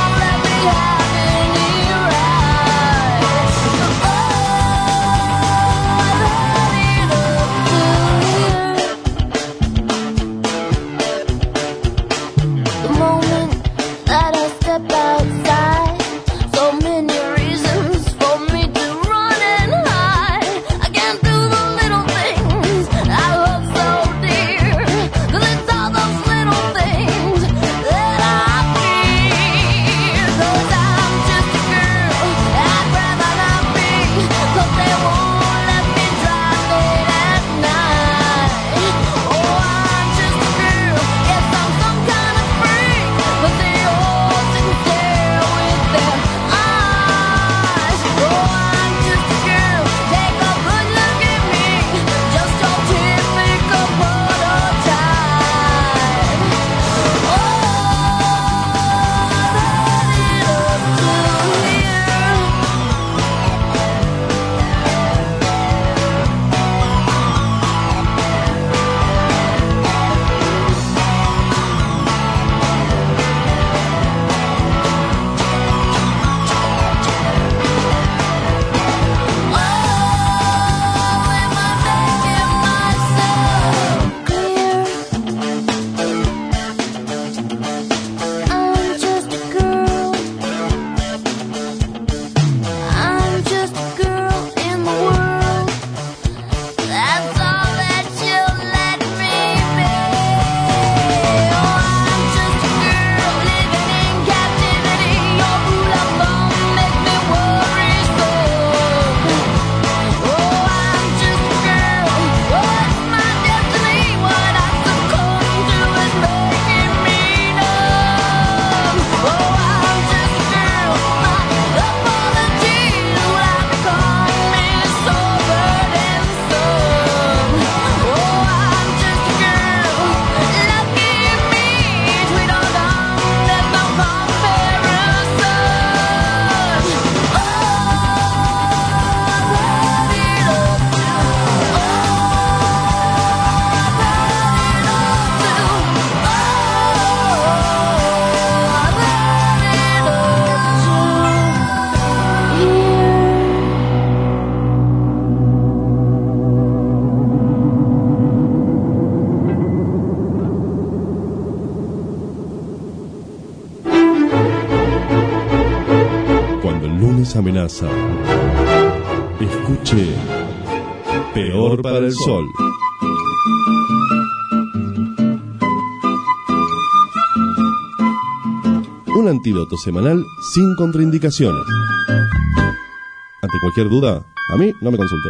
Oh nos amenaza. Escuche Peor para el Sol. Un antídoto semanal sin contraindicaciones. Ante cualquier duda, a mí no me consulte.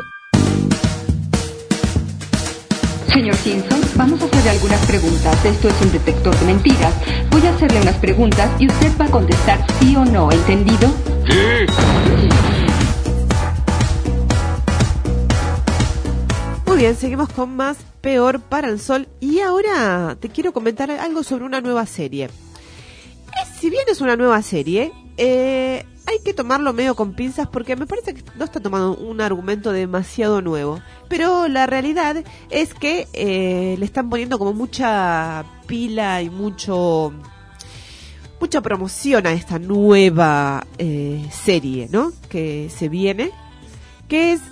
Señor Simpson, vamos a hacerle algunas preguntas. Esto es un detector de mentiras. Voy a hacerle unas preguntas y usted va a contestar sí o no, ¿entendido? Sí. Muy bien, seguimos con más Peor para el Sol. Y ahora te quiero comentar algo sobre una nueva serie. Eh, si bien es una nueva serie, eh, hay que tomarlo medio con pinzas porque me parece que no está tomando un argumento demasiado nuevo. Pero la realidad es que eh, le están poniendo como mucha pila y mucho mucha promoción a esta nueva eh, serie, ¿no? Que se viene, que es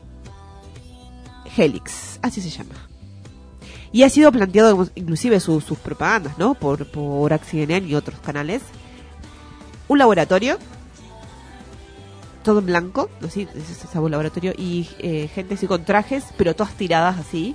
Helix, así se llama. Y ha sido planteado inclusive su, sus propagandas, ¿no? Por, por Accident y otros canales. Un laboratorio todo en blanco, ¿no? Sí, es ese laboratorio, y eh, gente así con trajes, pero todas tiradas así,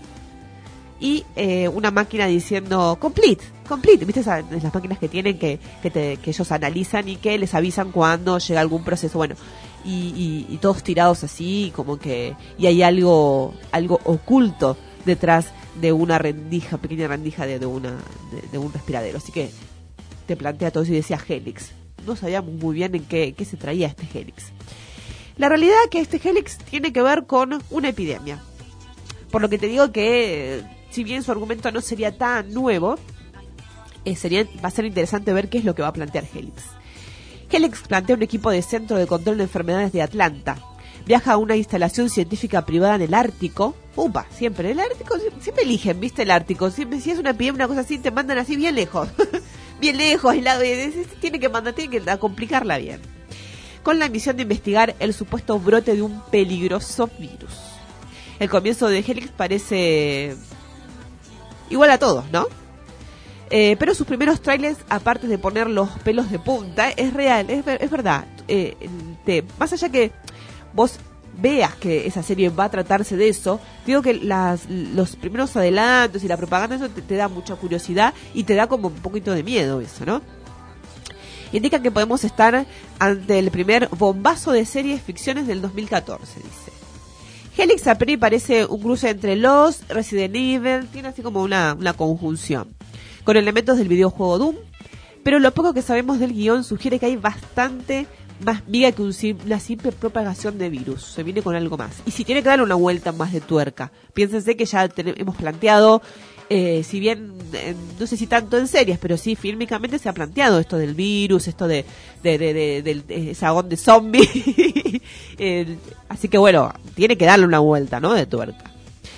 y eh, una máquina diciendo complete, complete, ¿viste esas las máquinas que tienen que que, te, que ellos analizan y que les avisan cuando llega algún proceso? Bueno, y, y, y todos tirados así, como que, y hay algo algo oculto detrás de una rendija, pequeña rendija de, de una de, de un respiradero, así que te plantea todo eso y decía Helix. No sabíamos muy bien en qué, qué se traía este Helix. La realidad es que este Helix tiene que ver con una epidemia. Por lo que te digo que, si bien su argumento no sería tan nuevo, eh, sería, va a ser interesante ver qué es lo que va a plantear Helix. Helix plantea un equipo de Centro de Control de Enfermedades de Atlanta. Viaja a una instalación científica privada en el Ártico. Upa, siempre, el Ártico, siempre eligen, ¿viste? El Ártico. Siempre, si es una epidemia, una cosa así, te mandan así bien lejos. bien lejos, aislado, tiene que mandar, tiene que complicarla bien. Con la misión de investigar el supuesto brote de un peligroso virus. El comienzo de Helix parece igual a todos, ¿no? Eh, pero sus primeros trailers, aparte de poner los pelos de punta, es real, es, es verdad. Eh, te, más allá que vos veas que esa serie va a tratarse de eso, digo que las, los primeros adelantos y la propaganda, eso te, te da mucha curiosidad y te da como un poquito de miedo eso, ¿no? Indica que podemos estar ante el primer bombazo de series ficciones del dos mil catorce, dice. Helix a priori parece un cruce entre Lost, Resident Evil, tiene así como una, una conjunción, con elementos del videojuego Doom, pero lo poco que sabemos del guión sugiere que hay bastante más miga que un, una simple propagación de virus. Se viene con algo más. Y si tiene que darle una vuelta más de tuerca. Piénsense que ya tenemos, hemos planteado, eh, si bien, eh, no sé si tanto en series, pero sí fílmicamente se ha planteado esto del virus, esto de, de, de, de, de, de esa onda de zombie. eh, así que bueno, tiene que darle una vuelta, ¿no? De tuerca.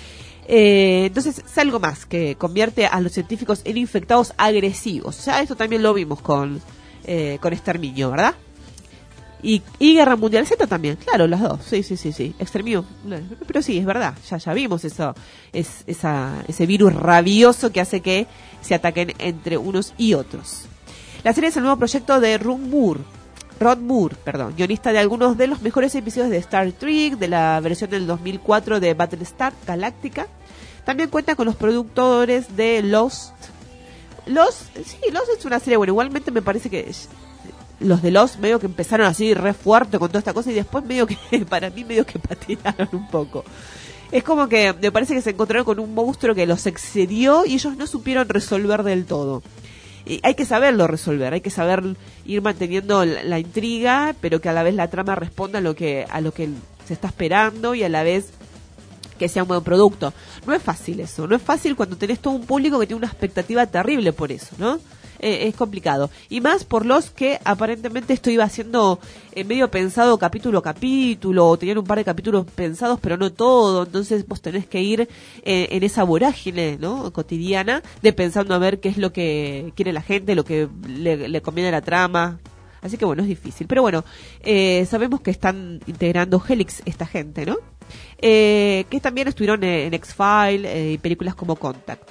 Eh, entonces es algo más que convierte a los científicos en infectados agresivos. O sea, esto también lo vimos con, eh, con Exterminio, ¿verdad? Y, y Guerra Mundial Z también, claro, las dos, sí, sí, sí, sí, Exterminio, pero sí, es verdad, ya ya vimos eso, es esa ese virus rabioso que hace que se ataquen entre unos y otros. La serie es el nuevo proyecto de Ron Moore, Ron Moore, perdón, guionista de algunos de los mejores episodios de Star Trek, de la versión del dos mil cuatro de Battlestar Galactica. También cuenta con los productores de Lost. Lost, sí, Lost es una serie, bueno, igualmente me parece que los de Lost medio que empezaron así re fuerte con toda esta cosa y después medio que, para mí medio que patinaron un poco. Es como que me parece que se encontraron con un monstruo que los excedió y ellos no supieron resolver del todo. Y hay que saberlo resolver, hay que saber ir manteniendo la, la intriga, pero que a la vez la trama responda a lo que a lo que se está esperando y a la vez que sea un buen producto. No es fácil eso, no es fácil cuando tenés todo un público que tiene una expectativa terrible por eso, ¿no? Eh, es complicado. Y más por los que aparentemente esto iba haciendo eh, medio pensado capítulo a capítulo, o tenían un par de capítulos pensados, pero no todo. Entonces vos tenés que ir eh, en esa vorágine, ¿no? Cotidiana, de pensando a ver qué es lo que quiere la gente, lo que le, le conviene a la trama. Así que bueno, es difícil. Pero bueno, eh, sabemos que están integrando Helix esta gente, ¿no? Eh, que también estuvieron en, en X-Files eh, y películas como Contact.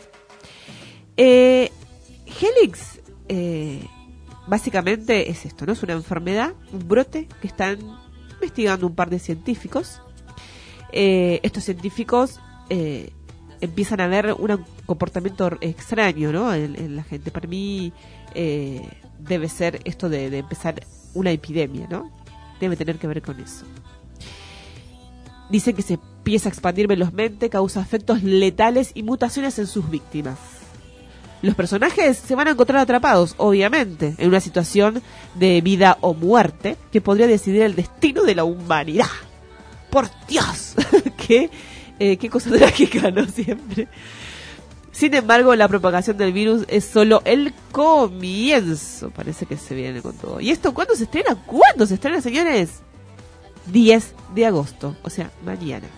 Eh, Helix eh, básicamente es esto, ¿no? Es una enfermedad, un brote que están investigando un par de científicos. Eh, estos científicos eh, empiezan a ver un comportamiento extraño, ¿no? en, en la gente. Para mí eh, debe ser esto de, de empezar una epidemia, ¿no? Debe tener que ver con eso. Dicen que se empieza a expandir velozmente, causa efectos letales y mutaciones en sus víctimas. Los personajes se van a encontrar atrapados, obviamente, en una situación de vida o muerte que podría decidir el destino de la humanidad. ¡Por Dios! ¿Qué, eh, qué cosa trágica, ¿no? Siempre. Sin embargo, la propagación del virus es solo el comienzo. Parece que se viene con todo. ¿Y esto cuándo se estrena? ¿Cuándo se estrena, señores? diez de agosto, o sea, mañana.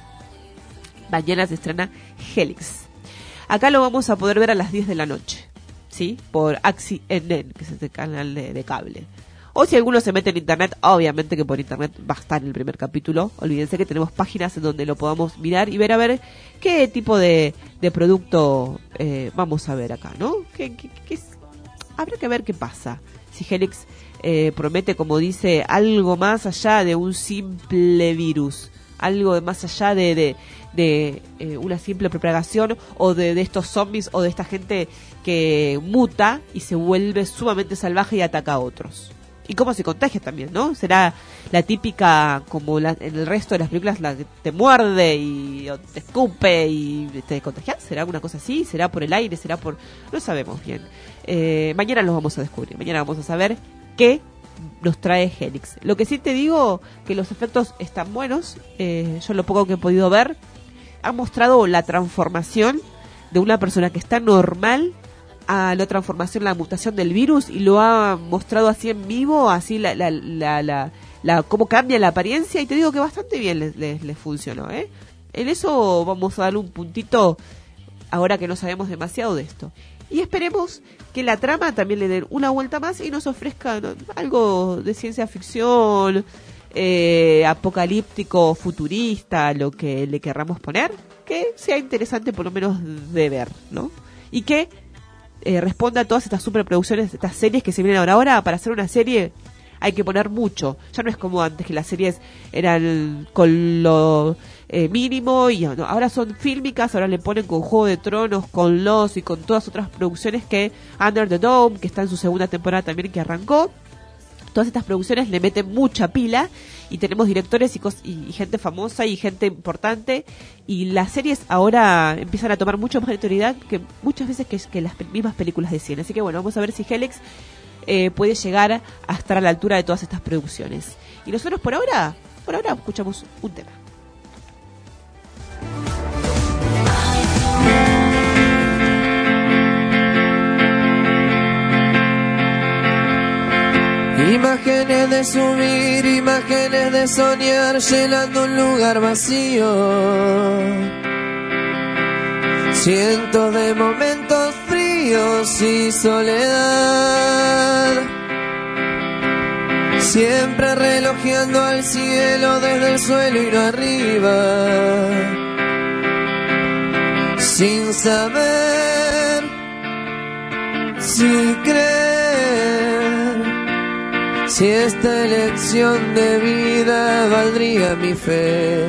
Mañana se estrena Helix. Acá lo vamos a poder ver a las diez de la noche, ¿sí? Por A X I N N, que es este canal de, de cable. O si alguno se mete en internet, obviamente que por internet va a estar el primer capítulo. Olvídense que tenemos páginas en donde lo podamos mirar y ver a ver qué tipo de, de producto eh, vamos a ver acá, ¿no? ¿Qué, qué, qué es? Habrá que ver qué pasa. Si Helix eh, promete, como dice, algo más allá de un simple virus. Algo más allá de, de, de eh, una simple propagación o de, de estos zombies o de esta gente que muta y se vuelve sumamente salvaje y ataca a otros. Y cómo se contagia también, ¿no? Será la típica, como la, en el resto de las películas, la que te muerde y o te escupe y te contagias. ¿Será una cosa así? ¿Será por el aire? ¿Será por...? No sabemos bien. Eh, mañana lo vamos a descubrir. Mañana vamos a saber qué nos trae Helix. Lo que sí te digo, que los efectos están buenos. Eh, yo lo poco que he podido ver, ha mostrado la transformación de una persona que está normal a la transformación, la mutación del virus, y lo ha mostrado así en vivo, así la, la, la, la, la cómo cambia la apariencia, y te digo que bastante bien les, les, les funcionó, ¿eh? En eso vamos a darle un puntito ahora que no sabemos demasiado de esto. Y esperemos que la trama también le den una vuelta más y nos ofrezca, ¿no?, algo de ciencia ficción, eh, apocalíptico, futurista, lo que le querramos poner, que sea interesante por lo menos de ver, ¿no? Y que eh, responda a todas estas superproducciones, estas series que se vienen ahora. Ahora, para hacer una serie hay que poner mucho. Ya no es como antes, que las series eran con lo eh, mínimo, y no, ahora son fílmicas. Ahora le ponen con Juego de Tronos, con Lost y con todas otras producciones, que Under the Dome, que está en su segunda temporada también, que arrancó. Todas estas producciones le meten mucha pila y tenemos directores y, cos- y gente famosa y gente importante, y las series ahora empiezan a tomar mucho más autoridad que muchas veces que, que las pe- mismas películas de cine. Así que bueno, vamos a ver si Helix eh, puede llegar a estar a la altura de todas estas producciones. Y nosotros por ahora, por ahora escuchamos un tema. Imágenes de subir, imágenes de soñar, llenando un lugar vacío. Cientos de momentos fríos y soledad. Siempre relojeando al cielo desde el suelo y no arriba. Sin saber si creer, si esta elección de vida valdría mi fe.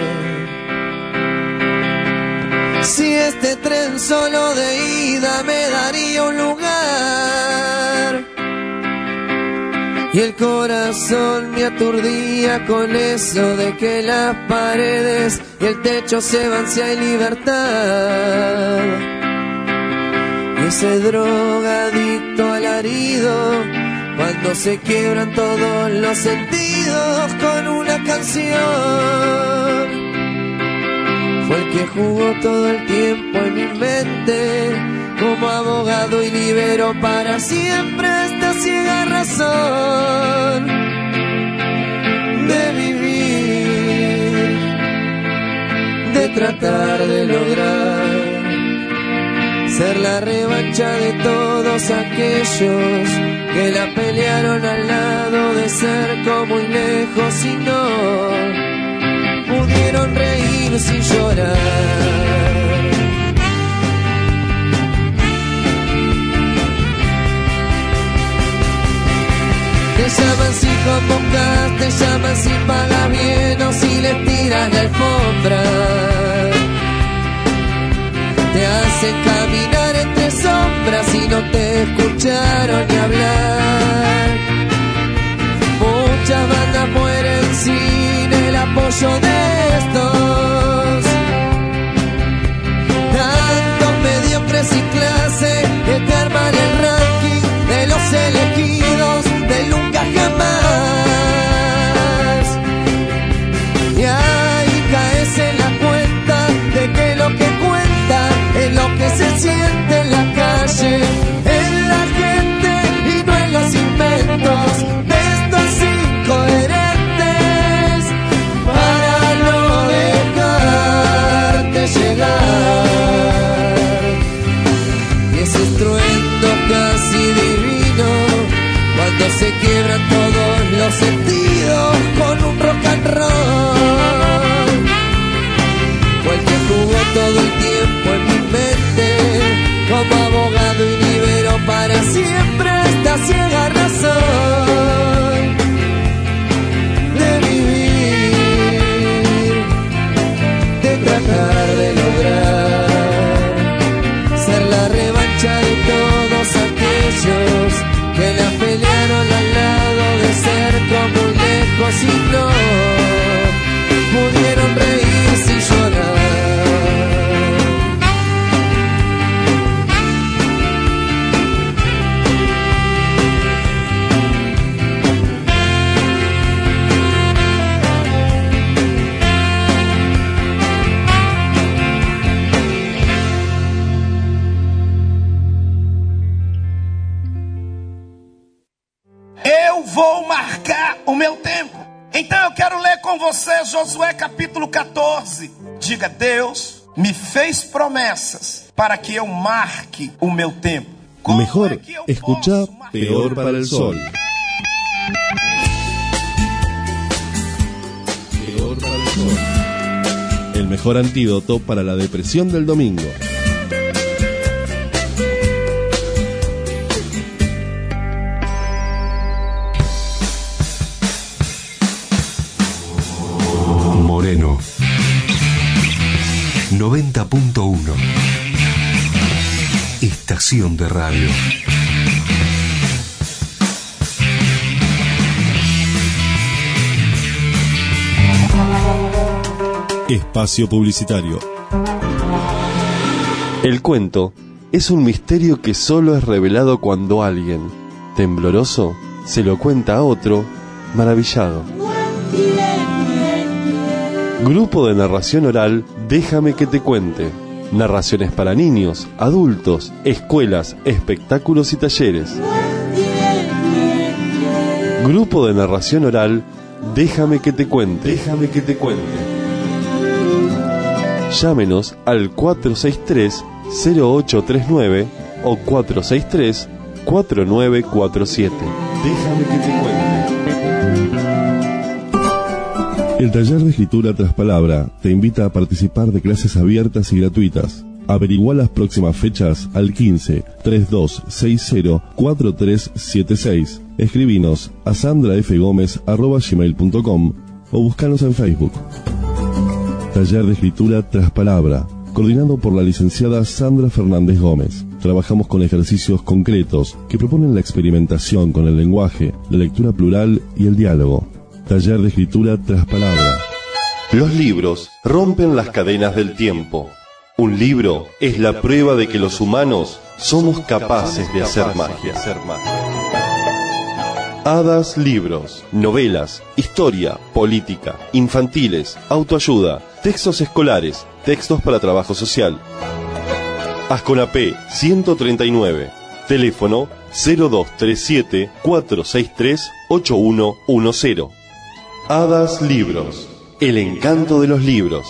Si este tren solo de ida me daría un lugar. Y el corazón me aturdía con eso de que las paredes y el techo se van si hay libertad. Y ese drogadicto alarido, cuando se quiebran todos los sentidos con una canción, fue el que jugó todo el tiempo en mi mente como abogado y liberó para siempre esta ciega razón de vivir, de tratar de lograr ser la revancha de todos aquellos que la pelearon al lado de cerca muy lejos y no pudieron reír sin llorar. Te llaman si convocas, te llaman si pagas bien, hacen caminar entre sombras y no te escucharon ni hablar. Muchas bandas mueren sin el apoyo de estos. Tantos mediocres sin clase que te arman el ranking de los elegidos del nunca jamás. Y ahí caes en la cuenta de que lo que cuenta es lo que se siente en la calle, en la gente y no en los inventos de estos incoherentes para no dejarte llegar. Y ese estruendo casi divino cuando se quiebran todos los sentidos con un rock and roll. Cualquier jugó todo el tiempo en mi mente como abogado y libero para siempre esta ciega razón de vivir, de tratar de lograr ser la revancha de todos aquellos que la pelearon al lado de cerca muy lejos y no pudieron reírse y llorar. Eu vou marcar o meu tempo. Então eu quero ler com você Josué capítulo quatorze. Diga: Deus me fez promessas para que eu marque o meu tempo. Mejor escuchá Peor para el Sol. Peor para el Sol. El mejor antídoto para la depresión del domingo. Moreno noventa punto uno. Estación de radio. Espacio publicitario. El cuento es un misterio que solo es revelado cuando alguien, tembloroso, se lo cuenta a otro, maravillado. Grupo de narración oral Déjame que te cuente. Narraciones para niños, adultos, escuelas, espectáculos y talleres. Grupo de narración oral Déjame que te cuente. Déjame que te cuente. Llámenos al cuatro seis tres, cero ocho tres nueve o cuatro seis tres, cuatro nueve cuatro siete. Déjame que te cuente. El taller de escritura tras palabra te invita a participar de clases abiertas y gratuitas. Averigua las próximas fechas al quince, treinta y dos sesenta, cuarenta y tres setenta y seis. Escribinos a sandrafgomez arroba gmail punto com o buscanos en Facebook. Taller de escritura tras palabra, coordinado por la licenciada Sandra Fernández Gómez. Trabajamos con ejercicios concretos que proponen la experimentación con el lenguaje, la lectura plural y el diálogo. Taller de escritura tras palabra. Los libros rompen las cadenas del tiempo. Un libro es la prueba de que los humanos somos capaces de hacer magia. Hadas Libros, novelas, historia, política, infantiles, autoayuda, textos escolares, textos para trabajo social. Asconapé ciento treinta y nueve, teléfono cero dos tres siete, cuatro seis tres, ocho uno uno cero. Hadas Libros, el encanto de los libros.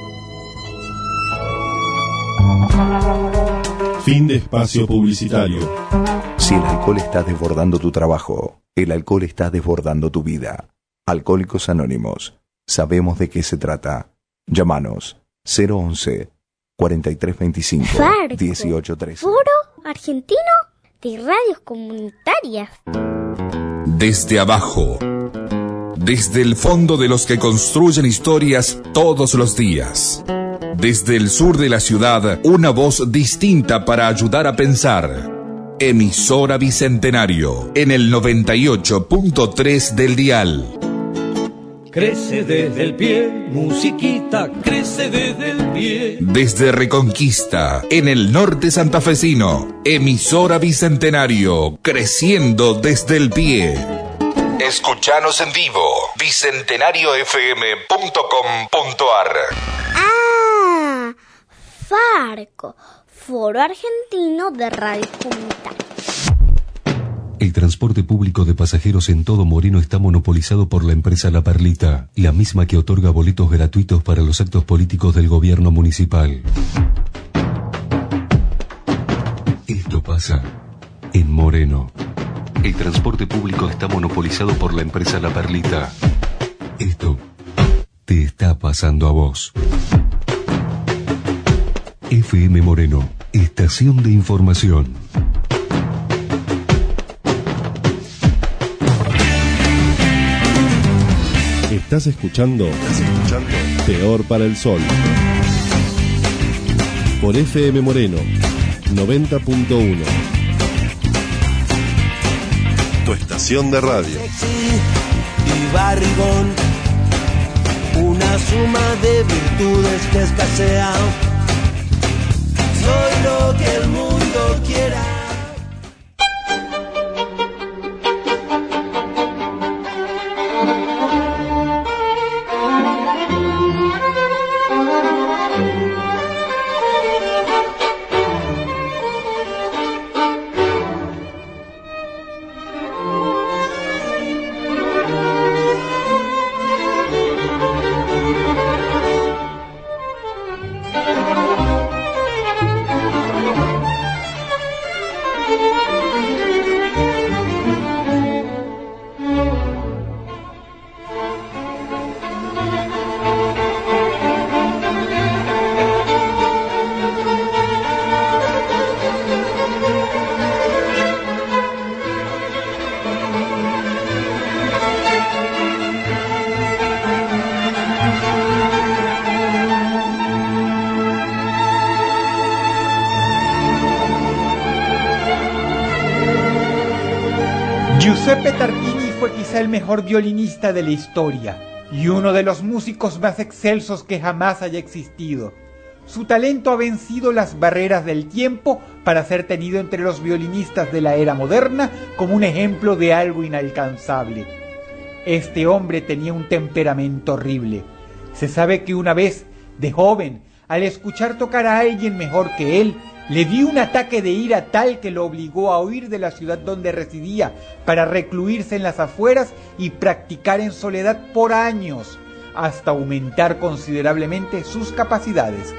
Fin de espacio publicitario. Si el alcohol está desbordando tu trabajo, el alcohol está desbordando tu vida. Alcohólicos Anónimos. Sabemos de qué se trata. Llámanos cero once, cuarenta y tres veinticinco, dieciocho trece. Foro Argentino de Radios Comunitarias. Desde abajo. Desde el fondo de los que construyen historias todos los días. Desde el sur de la ciudad, una voz distinta para ayudar a pensar. Emisora Bicentenario, en el noventa y ocho punto tres del dial. Crece desde el pie, musiquita, crece desde el pie. Desde Reconquista, en el norte santafesino, Emisora Bicentenario, creciendo desde el pie. Escuchanos en vivo, bicentenario f m punto com punto a r. Ah, Farco, Foro Argentino de Radio Comunitaria. El transporte público de pasajeros en todo Moreno está monopolizado por la empresa La Perlita, la misma que otorga boletos gratuitos para los actos políticos del gobierno municipal. Esto pasa en Moreno. El transporte público está monopolizado por la empresa La Perlita. Esto te está pasando a vos. F M Moreno, estación de información. Estás escuchando, Estás escuchando Peor para el Sol por F M Moreno noventa punto uno. Tu estación de radio. Y barrigón, una suma de virtudes que escasean. Soy lo que el mundo quiera. Giuseppe Tartini fue quizá el mejor violinista de la historia y uno de los músicos más excelsos que jamás haya existido. Su talento ha vencido las barreras del tiempo para ser tenido entre los violinistas de la era moderna como un ejemplo de algo inalcanzable. Este hombre tenía un temperamento horrible. Se sabe que una vez, de joven, al escuchar tocar a alguien mejor que él, le dio un ataque de ira tal que lo obligó a huir de la ciudad donde residía para recluirse en las afueras y practicar en soledad por años, hasta aumentar considerablemente sus capacidades.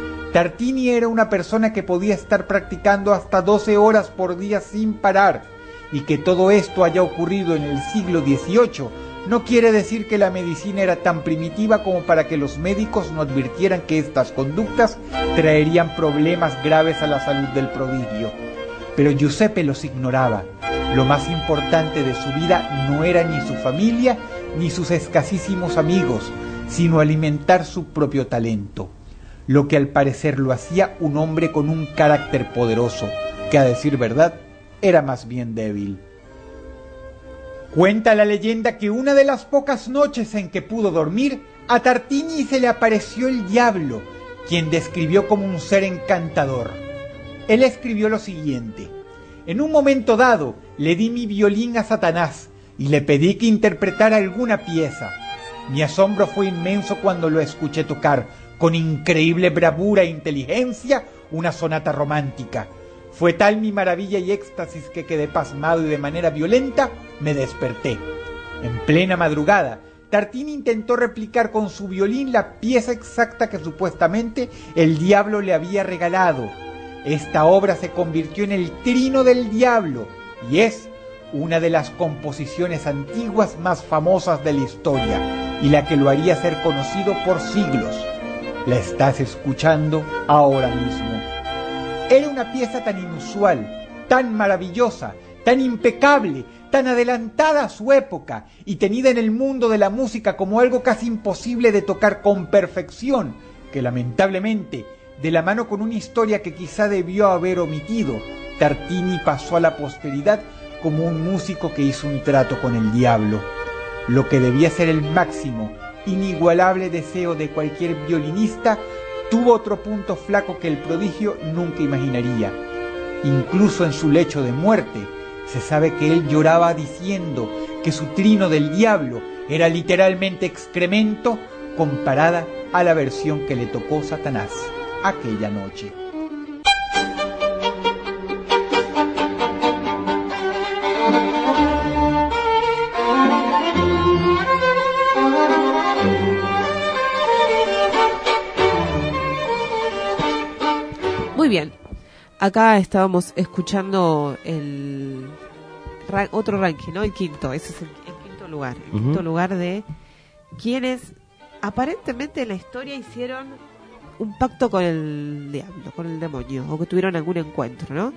Tartini era una persona que podía estar practicando hasta doce horas por día sin parar, y que todo esto haya ocurrido en el siglo dieciocho no quiere decir que la medicina era tan primitiva como para que los médicos no advirtieran que estas conductas traerían problemas graves a la salud del prodigio. Pero Giuseppe los ignoraba. Lo más importante de su vida no era ni su familia ni sus escasísimos amigos, sino alimentar su propio talento, lo que al parecer lo hacía un hombre con un carácter poderoso, que a decir verdad era más bien débil. Cuenta la leyenda que una de las pocas noches en que pudo dormir, a Tartini se le apareció el diablo, quien describió como un ser encantador. Él escribió lo siguiente: en un momento dado le di mi violín a Satanás y le pedí que interpretara alguna pieza. Mi asombro fue inmenso cuando lo escuché tocar, con increíble bravura e inteligencia, una sonata romántica. Fue tal mi maravilla y éxtasis que quedé pasmado y de manera violenta me desperté. En plena madrugada, Tartini intentó replicar con su violín la pieza exacta que supuestamente el diablo le había regalado. Esta obra se convirtió en el Trino del Diablo y es una de las composiciones antiguas más famosas de la historia y la que lo haría ser conocido por siglos. La estás escuchando ahora mismo. Era una pieza tan inusual, tan maravillosa, tan impecable, tan adelantada a su época y tenida en el mundo de la música como algo casi imposible de tocar con perfección, que lamentablemente, de la mano con una historia que quizá debió haber omitido, Tartini pasó a la posteridad como un músico que hizo un trato con el diablo, lo que debía ser el máximo, inigualable deseo de cualquier violinista, tuvo otro punto flaco que el prodigio nunca imaginaría. Incluso en su lecho de muerte, se sabe que él lloraba diciendo que su trino del diablo era literalmente excremento comparada a la versión que le tocó Satanás aquella noche. Muy bien, acá estábamos escuchando el ra- otro ranking, ¿no? El quinto, ese es el, el quinto lugar, el Ujú. quinto lugar de quienes aparentemente en la historia hicieron un pacto con el diablo, con el demonio, o que tuvieron algún encuentro, ¿no?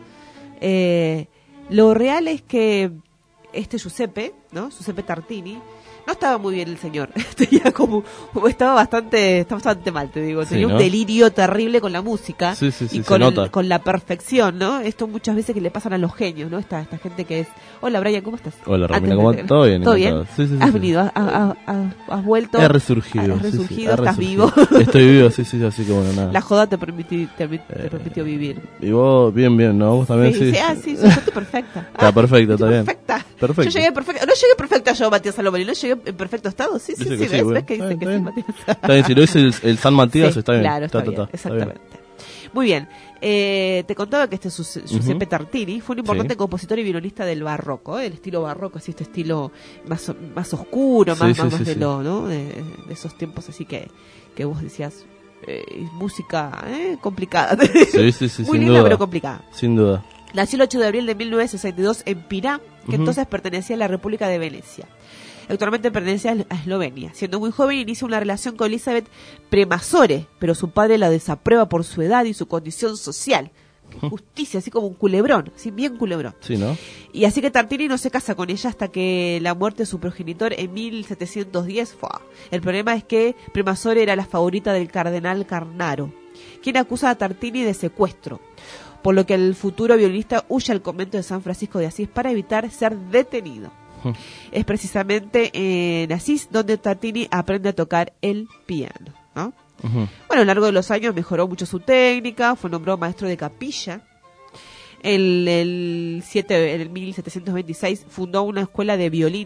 Eh, lo real es que este Giuseppe, ¿no? Giuseppe Tartini, no estaba muy bien el señor. Tenía como, estaba bastante, estaba bastante mal, te digo. Sí, Tenía ¿no? un delirio terrible con la música Sí, sí, sí, y se con, el- nota. con la perfección, ¿no? Esto muchas veces que le pasan a los genios, ¿no? Esta, esta gente que es, hola Brian, ¿cómo estás? Hola, Ah, Romina, te- ¿cómo- te- todo bien? ¿Todo bien? Encantado. Sí, sí, sí, ¿Has sí. venido? ¿Has, has- has- has vuelto? He resurgido. ¿Has sí, sí, resurgido? he ¿Estás resurgido. vivo? Estoy vivo, sí, sí, así que bueno, nada. La joda te, permití, te, permi- te permitió vivir. Y vos, bien, bien, ¿no? Vos también, sí. sí, ah, sí, sos gente perfecta. Está Ah, perfecto, está bien. perfecta. Perfecto. Yo llegué perfecta. No llegué perfecta yo, Matías Salomón, no llegué en perfecto estado. Sí, sí, Dice sí, que sí, ¿ves? bueno. ¿Ves que dice Está que bien, sí, Matías? Está bien, si lo dice el, el San Matías, Sí, está bien. claro, está Está, bien, está, está bien. exactamente. Muy bien. Eh, te contaba que este Gius- Giuseppe Ujú. Tartini fue un importante Sí. compositor y violinista del barroco, ¿eh? El estilo barroco, así este estilo más, o- más oscuro, Sí, más, sí, más, sí, más de sí. lo, ¿no? De, de esos tiempos así que, que vos decías, eh, música eh, complicada. Sí, sí, sí, Muy sin linda duda. pero complicada. Sin duda. Nació el ocho de abril de mil novecientos sesenta y dos en Pirá, que Ujú. entonces pertenecía a la República de Venecia. Actualmente pertenece a a Eslovenia. Siendo muy joven inicia una relación con Elizabeth Premasore, pero su padre la desaprueba por su edad y su condición social. Justicia, así como un culebrón, así bien culebrón. Sí, ¿no? Y así que Tartini no se casa con ella hasta que la muerte de su progenitor en mil setecientos diez. ¡Fua! El problema es que Premasore era la favorita del cardenal Carnaro, quien acusa a Tartini de secuestro, por lo que el futuro violinista huye al convento de San Francisco de Asís para evitar ser detenido. Es precisamente en Asís donde Tartini aprende a tocar el piano, ¿no? Ujú. Bueno, a lo largo de los años mejoró mucho su técnica, fue nombrado maestro de capilla. En el, siete, en el mil setecientos veintiséis fundó una escuela de violín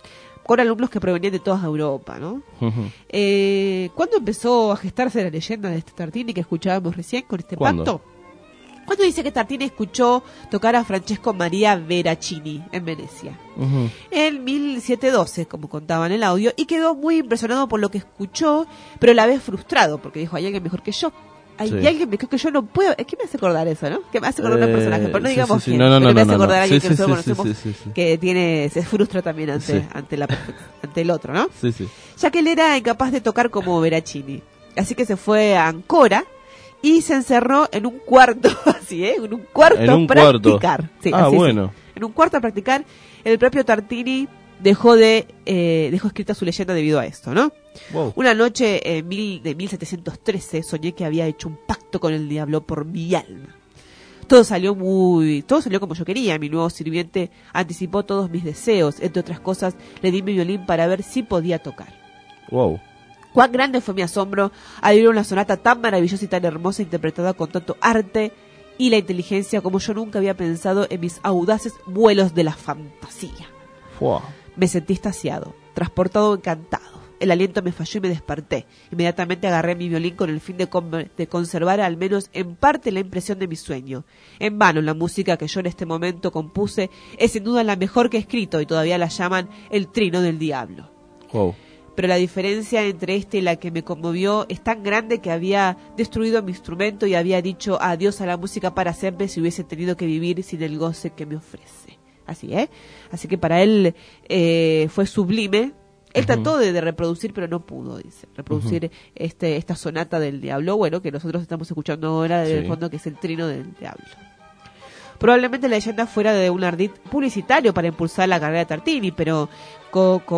con alumnos que provenían de toda Europa, ¿no? Ujú. Eh, ¿Cuándo empezó a gestarse la leyenda de este Tartini que escuchábamos recién con este ¿Cuándo? pacto? ¿Cuándo dice que Tartini escuchó tocar a Francesco Maria Veracini en Venecia? Ujú. En mil setecientos doce, como contaba en el audio, y quedó muy impresionado por lo que escuchó, pero a la vez frustrado, porque dijo, hay alguien mejor que yo. Hay Sí. alguien mejor que yo, no puedo... ¿Qué me hace acordar eso, no? Que me hace acordar a un Eh, personaje, pero no sí, digamos sí, sí. quién, No, no, pero no, me hace no, no, acordar a no. alguien Sí, que sí, nosotros sí, conocemos, sí, sí, sí. que tiene, se frustra también ante, Sí. ante, la, perfec- ante el otro, ¿no? Sí, sí. Ya que él era incapaz de tocar como Veracini. Así que se fue a Ancora y se encerró en un cuarto, así, ¿eh? En un cuarto En un a cuarto. practicar. Sí, Ah, así, bueno. sí. En un cuarto a practicar. El propio Tartini dejó de eh, dejó escrita su leyenda debido a esto, ¿no? Wow. Una noche en mil, de mil setecientos trece soñé que había hecho un pacto con el diablo por mi alma. Todo salió muy, todo salió como yo quería. Mi nuevo sirviente anticipó todos mis deseos. Entre otras cosas, le di mi violín para ver si podía tocar. Wow. Cuán grande fue mi asombro al oír una sonata tan maravillosa y tan hermosa interpretada con tanto arte y la inteligencia como yo nunca había pensado en mis audaces vuelos de la fantasía. Fua. Me sentí extasiado, transportado, encantado. El aliento me falló y me desperté. Inmediatamente agarré mi violín con el fin de, con- de conservar al menos en parte la impresión de mi sueño. En vano, la música que yo en este momento compuse es sin duda la mejor que he escrito y todavía la llaman el trino del diablo. Wow. Pero la diferencia entre este y la que me conmovió es tan grande que había destruido mi instrumento y había dicho adiós a la música para siempre si hubiese tenido que vivir sin el goce que me ofrece. Así, ¿eh? Así que para él eh, fue sublime. Él Ujú. trató de, de reproducir, pero no pudo, dice. Reproducir Ujú. este esta sonata del diablo, bueno, que nosotros estamos escuchando ahora de Sí. fondo, que es el trino del diablo. Probablemente la leyenda fuera de un ardid publicitario para impulsar la carrera de Tartini, pero co- con-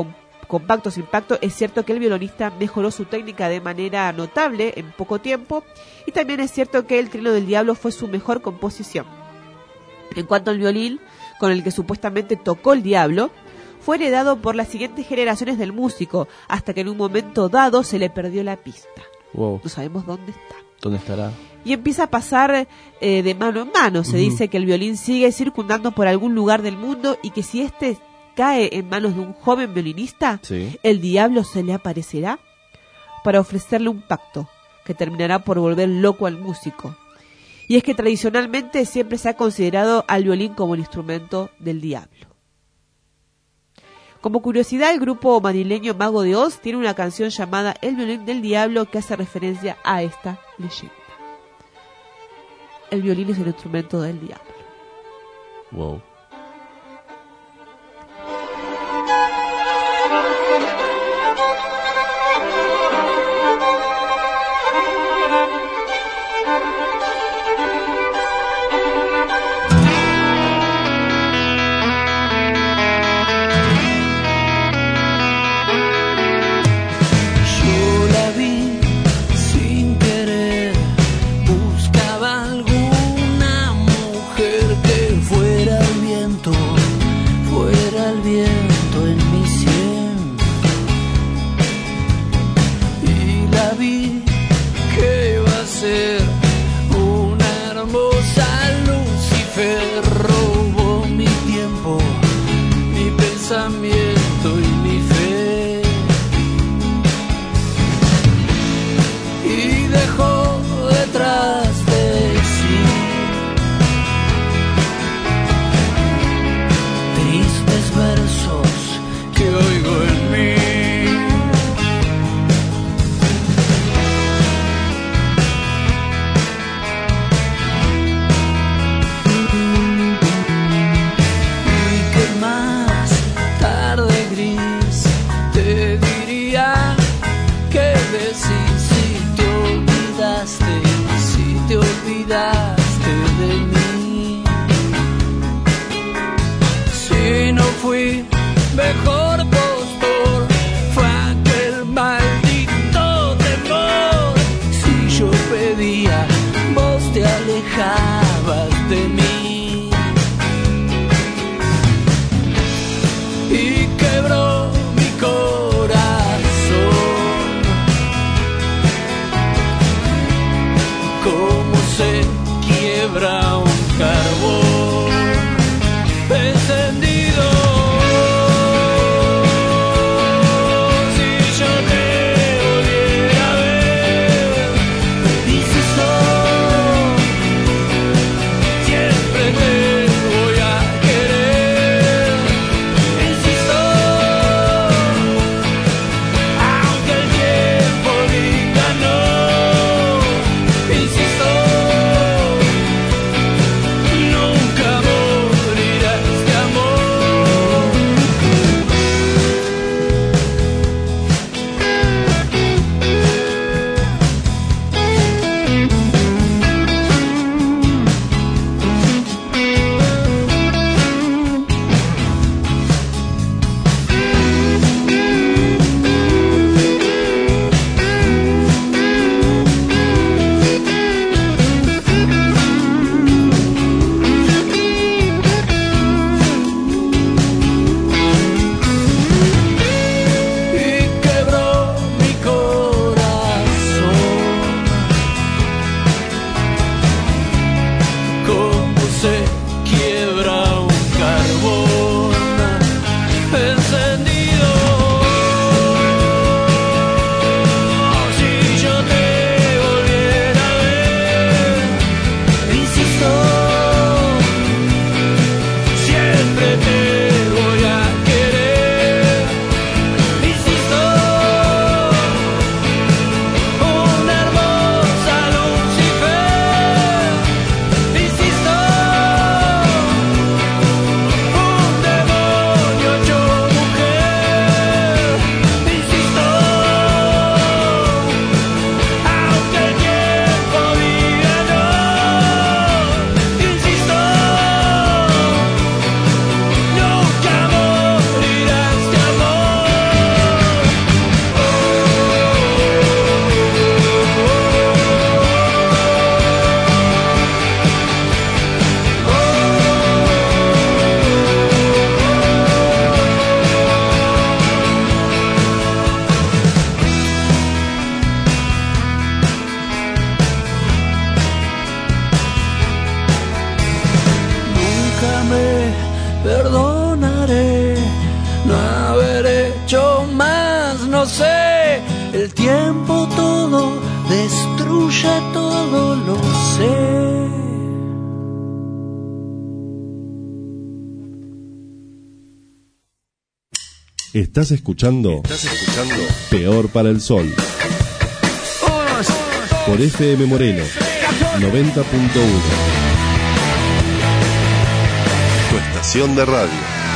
compacto sin impacto, es cierto que el violonista mejoró su técnica de manera notable en poco tiempo, y también es cierto que el Trino del Diablo fue su mejor composición. En cuanto al violín, con el que supuestamente tocó el diablo, fue heredado por las siguientes generaciones del músico, hasta que en un momento dado se le perdió la pista. Wow. No sabemos dónde está. ¿Dónde estará? Y empieza a pasar eh, de mano en mano. Se uh-huh. dice que el violín sigue circundando por algún lugar del mundo y que si éste cae en manos de un joven violinista, sí. el diablo se le aparecerá para ofrecerle un pacto que terminará por volver loco al músico. Y es que tradicionalmente siempre se ha considerado al violín como el instrumento del diablo. Como curiosidad, el grupo madrileño Mago de Oz tiene una canción llamada El violín del diablo que hace referencia a esta leyenda. El violín es el instrumento del diablo. Wow. perdonaré no haber hecho más, no sé. El tiempo todo destruye todo, lo sé. Estás escuchando, Estás escuchando Peor para el Sol. Por F M Moreno, noventa punto uno. tu estación de radio.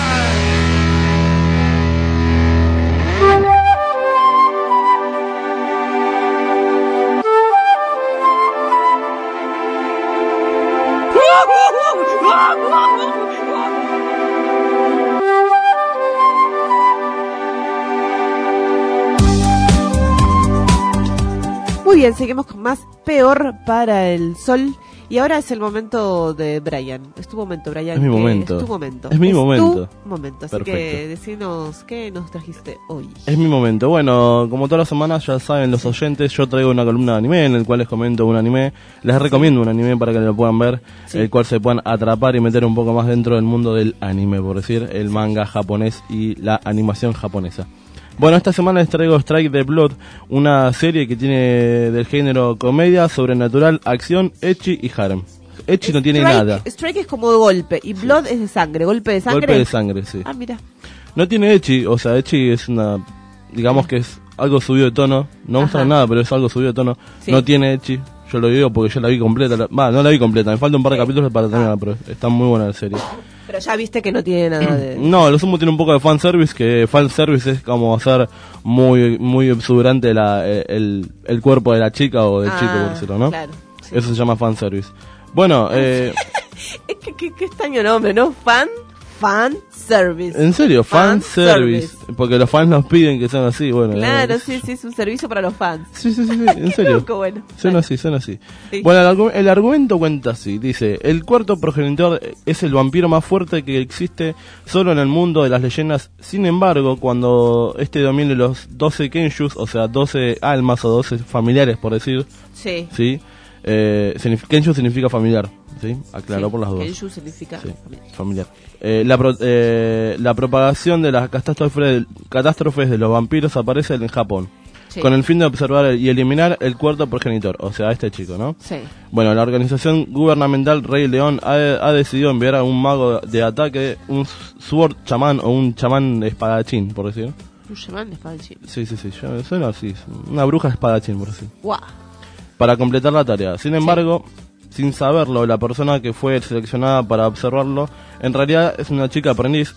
Muy bien, seguimos con más Peor para el Sol. Y ahora es el momento de Brian. Es tu momento, Brian. Es mi que momento. Es tu momento. Es mi momento. Tu momento. Así Perfecto. que decinos qué nos trajiste hoy. Es mi momento. Bueno, como todas las semanas ya saben los oyentes, yo traigo una columna de anime en el cual les comento un anime. Les recomiendo un anime para que lo puedan ver, Sí. el cual se puedan atrapar y meter un poco más dentro del mundo del anime, por decir, el manga japonés y la animación japonesa. Bueno, esta semana les traigo Strike the Blood, una serie que tiene del género comedia, sobrenatural, acción, ecchi y harem. Ecchi no tiene Strike- nada. Strike es como de golpe y Blood es de sangre. ¿Golpe de sangre? Golpe de sangre, sí. Ah, mira. No tiene ecchi, o sea, ecchi es una, digamos que es algo subido de tono, no muestra Ajá. nada, pero es algo subido de tono. Sí. No tiene ecchi, yo lo digo porque yo la vi completa, la- va, no la vi completa, me faltan un par de capítulos para terminar, pero está muy buena la serie. Pero ya viste que no tiene nada de... No, lo sumo tiene un poco de fanservice, que fanservice es como hacer muy muy exuberante la, el, el cuerpo de la chica o del Ah, chico, por decirlo, ¿no? claro, sí. Eso se llama fanservice. Bueno, eh... Es que qué, qué extraño nombre, ¿no? Fan, fan service. en serio, Fan fanservice, porque los fans nos piden que sean así, bueno. Claro, eh, sí, sí, es un servicio para los fans. Sí, sí, sí, sí, en serio. Qué bueno. Suena así, suena así. Sí. Bueno, el, argu- el argumento cuenta así, dice, el cuarto progenitor es el vampiro más fuerte que existe solo en el mundo de las leyendas. Sin embargo, cuando este domine los doce kenshus, o sea, doce almas o doce familiares, por decir, Sí. ¿sí? Eh, signif- Kenshu significa familiar, ¿sí? Aclaró Sí, por las dudas. Kenshu significa Sí, familiar. familiar. Eh, la, pro- eh, la propagación de las catástrofes, catástrofes de los vampiros aparece en Japón, Sí. con el fin de observar y eliminar el cuarto progenitor, o sea, este chico, ¿no? Sí. Bueno, la organización gubernamental Rey León ha, ha decidido enviar a un mago de ataque, un sword chamán o un chamán espadachín, por decir. Un chamán de espadachín. Sí, sí, sí, yo- suena así, una bruja espadachín, por decir. Guau. Para completar la tarea. Sin embargo, sin saberlo, la persona que fue seleccionada para observarlo, en realidad es una chica aprendiz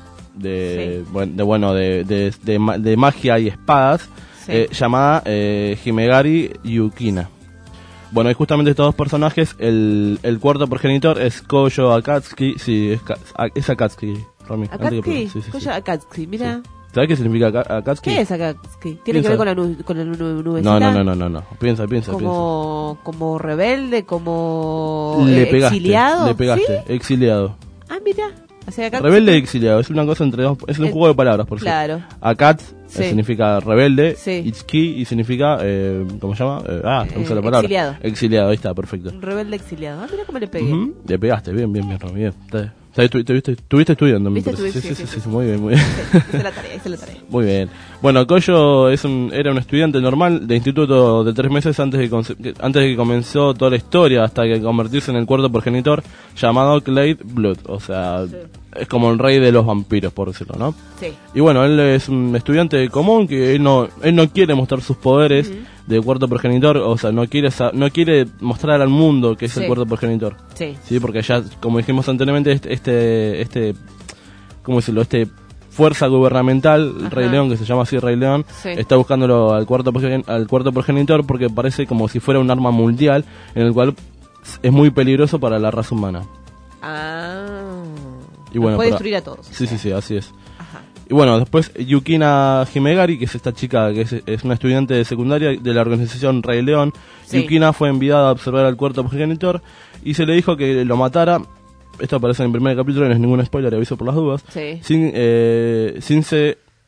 de, buen- de bueno, de, de, de ma- de magia y espadas, Sí. eh, llamada eh, Himegari Yukina. Bueno, y justamente estos dos personajes, el, el cuarto progenitor es Koyo Akatsuki, sí, es, Ka- es Akatsuki, Romy, antes que Akatsuki. preguntes. Sí, sí, sí. Koyo Akatsuki, mira. ¿Sabes qué significa Aka- Akatsuki? ¿Qué es Akatsuki? ¿Tiene Piensa. que ver con la, nu con la nu- nubecita? No, no, no, no, no, no. Piensa, piensa, piensa. Como, como rebelde, como Le eh, pegaste, exiliado. le pegaste, ¿Sí? exiliado. Ah, mira. O sea, Akatsuki- Rebelde y exiliado, es una cosa entre dos, es un Eh, juego de palabras, por claro. cierto. Akat Sí. eh, significa rebelde, Sí. Itsuki y significa, eh, ¿cómo se llama? Eh, ah, Eh, usa la palabra. exiliado. Exiliado, ahí está, perfecto. Un rebelde exiliado. Ah, mira cómo le pegué. Ujú, le pegaste, bien, bien, bien, Romy, bien. Está- está- estu- Estuviste estuviste estudiando, me ¿Viste? parece. Estuve- Sí, sí, sí, sí, sí, sí, muy bien, muy bien. Hice la tarea, hice la tarea. Muy bien. Bueno, Koyo es un, era un estudiante normal de instituto de tres meses antes de, conce- que- antes de que comenzó toda la historia, hasta que convertirse en el cuarto progenitor llamado Clade Blood. O sea, es como el rey de los vampiros, por decirlo, ¿no? Sí. Y bueno, él es un estudiante común que él no, él no quiere mostrar sus poderes de cuarto progenitor, o sea, no quiere sa- no quiere mostrar al mundo que es Sí. el cuarto progenitor. Sí. Sí, porque ya, como dijimos anteriormente, este, este, este ¿cómo decirlo? Este fuerza gubernamental, el Ajá. Rey León, que se llama así Rey León, Sí. está buscándolo al cuarto, progen- al cuarto progenitor porque parece como si fuera un arma mundial en el cual es muy peligroso para la raza humana. Ah. Y bueno, puede pero- destruir a todos. Sí, sí, sí, así es. Y bueno, después Yukina Himegari, que es esta chica que es, es una estudiante de secundaria de la organización Rey León. Sí. Yukina fue enviada a observar al cuarto progenitor y se le dijo que lo matara. Esto aparece en el primer capítulo, no es ningún spoiler, aviso por las dudas. Sí. Sin, eh, sin se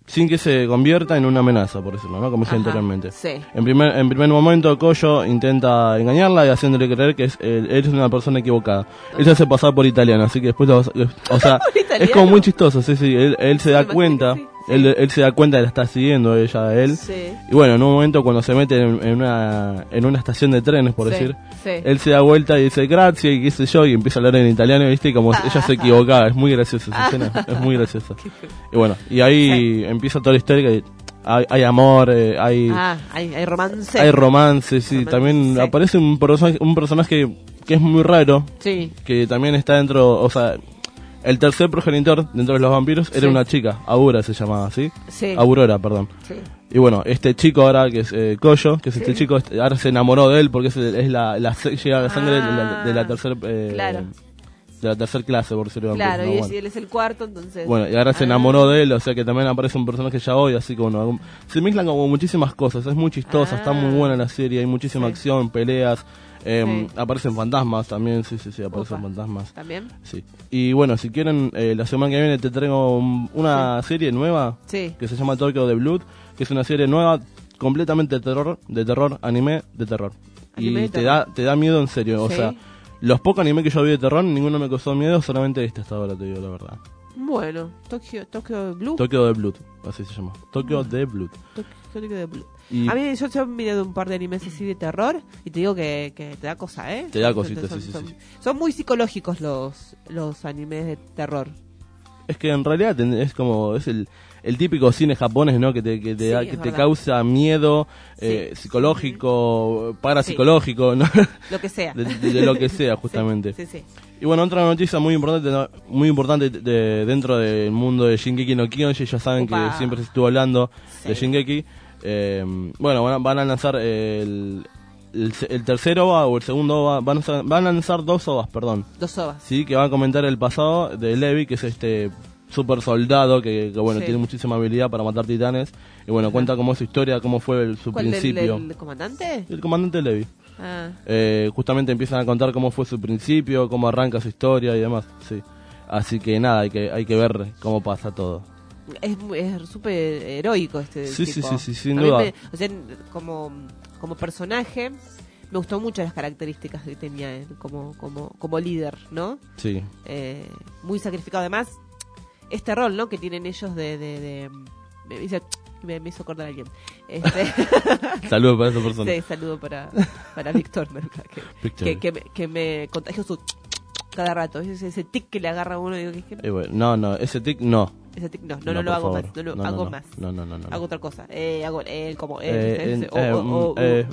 sin que se convierta en una amenaza, por decirlo, ¿no? Como dije Ajá, anteriormente. sí. En primer, en primer momento, Koyo intenta engañarla y haciéndole creer que es, él, él es una persona equivocada. Él se hace pasar por italiano, así que después, lo, o sea, es como muy chistoso, sí, sí. Él, él se da cuenta, sí, sí. Él, él se da cuenta que la está siguiendo ella a él. Sí. Y bueno, en un momento cuando se mete en, en una en una estación de trenes, por Sí, decir, sí. él se da vuelta y dice gracias y qué sé yo, y empieza a hablar en italiano, ¿viste? Y como Ah. ella se equivocaba, es muy graciosa esa escena, es muy graciosa. Y bueno, y ahí empieza toda la historia que hay, hay amor, eh, hay Ah, hay, hay romance. hay romance, sí, Romance, también sí. aparece un personaje, un personaje que es muy raro, Sí. que también está dentro, o sea, el tercer progenitor dentro de los vampiros era Sí. una chica, Aura se llamaba, ¿sí? Sí. Aurora, perdón. Sí. Y bueno, este chico ahora, que es eh, Koyo, que es Sí. este chico, este- ahora se enamoró de él porque es, es la, la, se- llega la sangre de la, de la tercera eh, Claro. de la tercer clase, por decirlo de Claro, alguna y, forma. es- y él es el cuarto, entonces... Bueno, y ahora se Ah. enamoró de él, o sea que también aparece un personaje ya hoy, así que bueno, algún- se mezclan como muchísimas cosas, es muy chistosa, está muy buena la serie, hay muchísima Sí. acción, peleas, eh, Sí. aparecen fantasmas también, sí, sí, sí, aparecen Upa. fantasmas. ¿También? Sí. Y bueno, si quieren, eh, la semana que viene te traigo un- una serie nueva Sí. que se llama Tokyo the Blood, que es una serie nueva completamente de terror, de terror, anime de terror. Anime y de te terror. da te da miedo en serio, o Sí. sea, los pocos animes que yo vi de terror, ninguno me causó miedo, solamente este hasta ahora, te digo la verdad. Bueno, Tokyo, Tokyo Blue. Tokyo the Blood, así se llama. Tokyo the Blood. Tokyo de Blue. Y- A mí yo, yo he mirado un par de animes así de terror y te digo que, que te da cosa, ¿eh? Te da Son- cositas, son, sí, sí, son- sí. son muy psicológicos los, los animes de terror. Es que en realidad ten- es como, es el, el típico cine japonés, ¿no? Que te, que te, Sí, da- es que te verdad. causa miedo Sí. eh, psicológico, parapsicológico, ¿no? Lo que sea. De, de- de lo que sea, justamente. Sí, sí. Y bueno, otra noticia muy importante, ¿no? muy importante de- dentro del mundo de Shingeki no Kyojin, ya saben Opa. que siempre se estuvo hablando Sí. de Shingeki. Eh, bueno, van a, van a lanzar el, el, el tercero O V A o el segundo O V A, van a, van a lanzar dos O V As, perdón. Dos ovas. Sí, que van a comentar el pasado de Levi, que es este super soldado que, que, bueno, Sí. tiene muchísima habilidad para matar titanes. Y bueno, cuenta cómo es su historia, cómo fue el- su ¿Cuál, del- principio. del comandante? El comandante Levi. Ah. Eh, justamente empiezan a contar cómo fue su principio, cómo arranca su historia y demás, sí. Así que nada, hay que hay que ver cómo pasa todo. Es mu- es súper heroico este Sí, sí, tipo. sí, sí, sin A mí duda. me- o sea, como, como personaje, me gustó mucho las características que tenía él como, como, como líder, ¿no? Sí. Eh, muy sacrificado. Además, este rol, ¿no? Que tienen ellos de... de, de- me, hizo, me, me hizo acordar a alguien. Este, Saludos para esa persona. Sí, saludo para, para Víctor, ¿no? que, Víctor. que, que, me, que me contagió su cada rato. Ese, ese tic que le agarra a uno. Y digo, ¿qué- qué- Eh, bueno, no, no, ese tic no. Ese tic no, no, No, no, lo por hago favor. más. No lo No, no, hago no. más. No, no, no, no, Hago no. otra cosa. Eh, hago él como él. Eh, ¿viste? en- O- eh, o- o- mm, eh.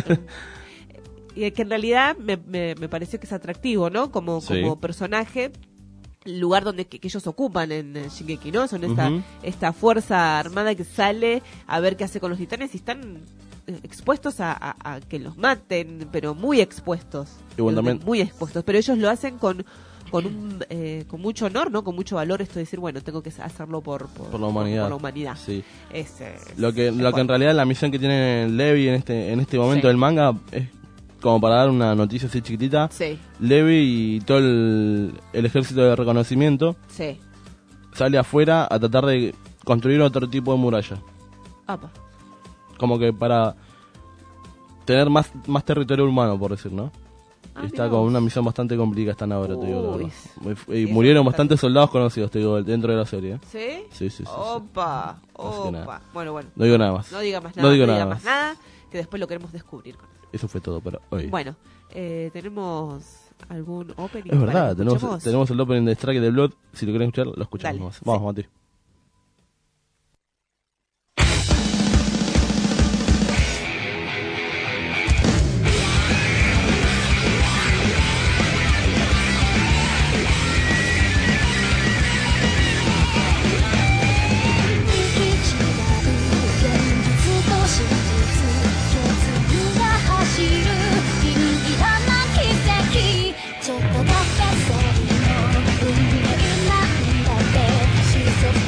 Y es que en realidad me, me, me pareció que es atractivo, ¿no? Como, Sí. como personaje, el lugar donde que, que ellos ocupan en eh, Shingeki, ¿no? Son esta, Ujú. esta fuerza armada que sale a ver qué hace con los titanes y están eh, expuestos a, a- a que los maten, pero muy expuestos. Y bueno, Eh, también- Muy expuestos, pero ellos lo hacen con con un eh, con mucho honor, ¿no? Con mucho valor esto de decir, bueno, tengo que hacerlo por, por, Por la humanidad. por la humanidad. Sí. Es, eh, Lo que, es lo que en fuerte. realidad la misión que tiene Levi en este, en este momento Sí. del manga es como para dar una noticia así chiquitita. Sí. Levi y todo el, el ejército de reconocimiento Sí. sale afuera a tratar de construir otro tipo de muralla. Apa. Como que para tener más, más territorio humano, por decir, ¿no? Ah, Y está mirá con vos. una misión bastante complicada, está ahora, te digo la Uy. verdad. Muy- Y Eso murieron está- bastantes soldados conocidos, te digo, dentro de la serie. ¿eh? ¿Sí? Sí, sí, sí, sí. Opa, Así que nada. opa. Bueno, bueno. No digo nada más. No diga más No nada. digo diga nada más más. nada, que después lo queremos descubrir. Eso fue todo para hoy. Bueno, eh, tenemos algún opening. Es para verdad, que tenemos, escuchemos? tenemos el opening de Strike de Blood. Si lo quieren escuchar, lo escuchamos. Dale, nomás. Vamos, Mati. ちょっとだけそりの運命なんだって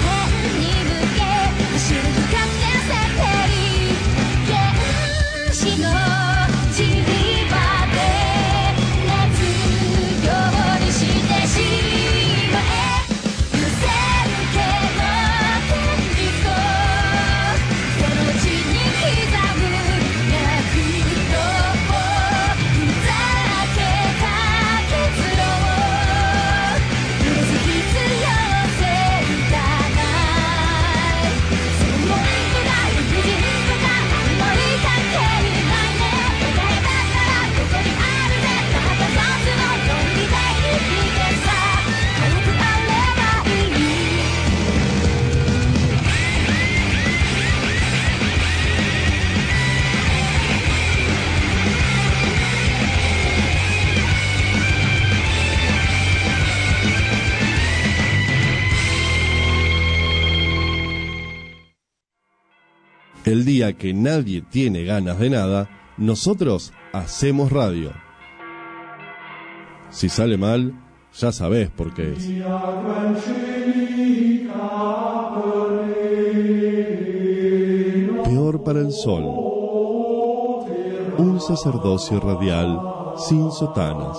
el día que nadie tiene ganas de nada, nosotros hacemos radio. Si sale mal, ya sabés por qué es. Peor para el sol. Un sacerdocio radial sin sotanas.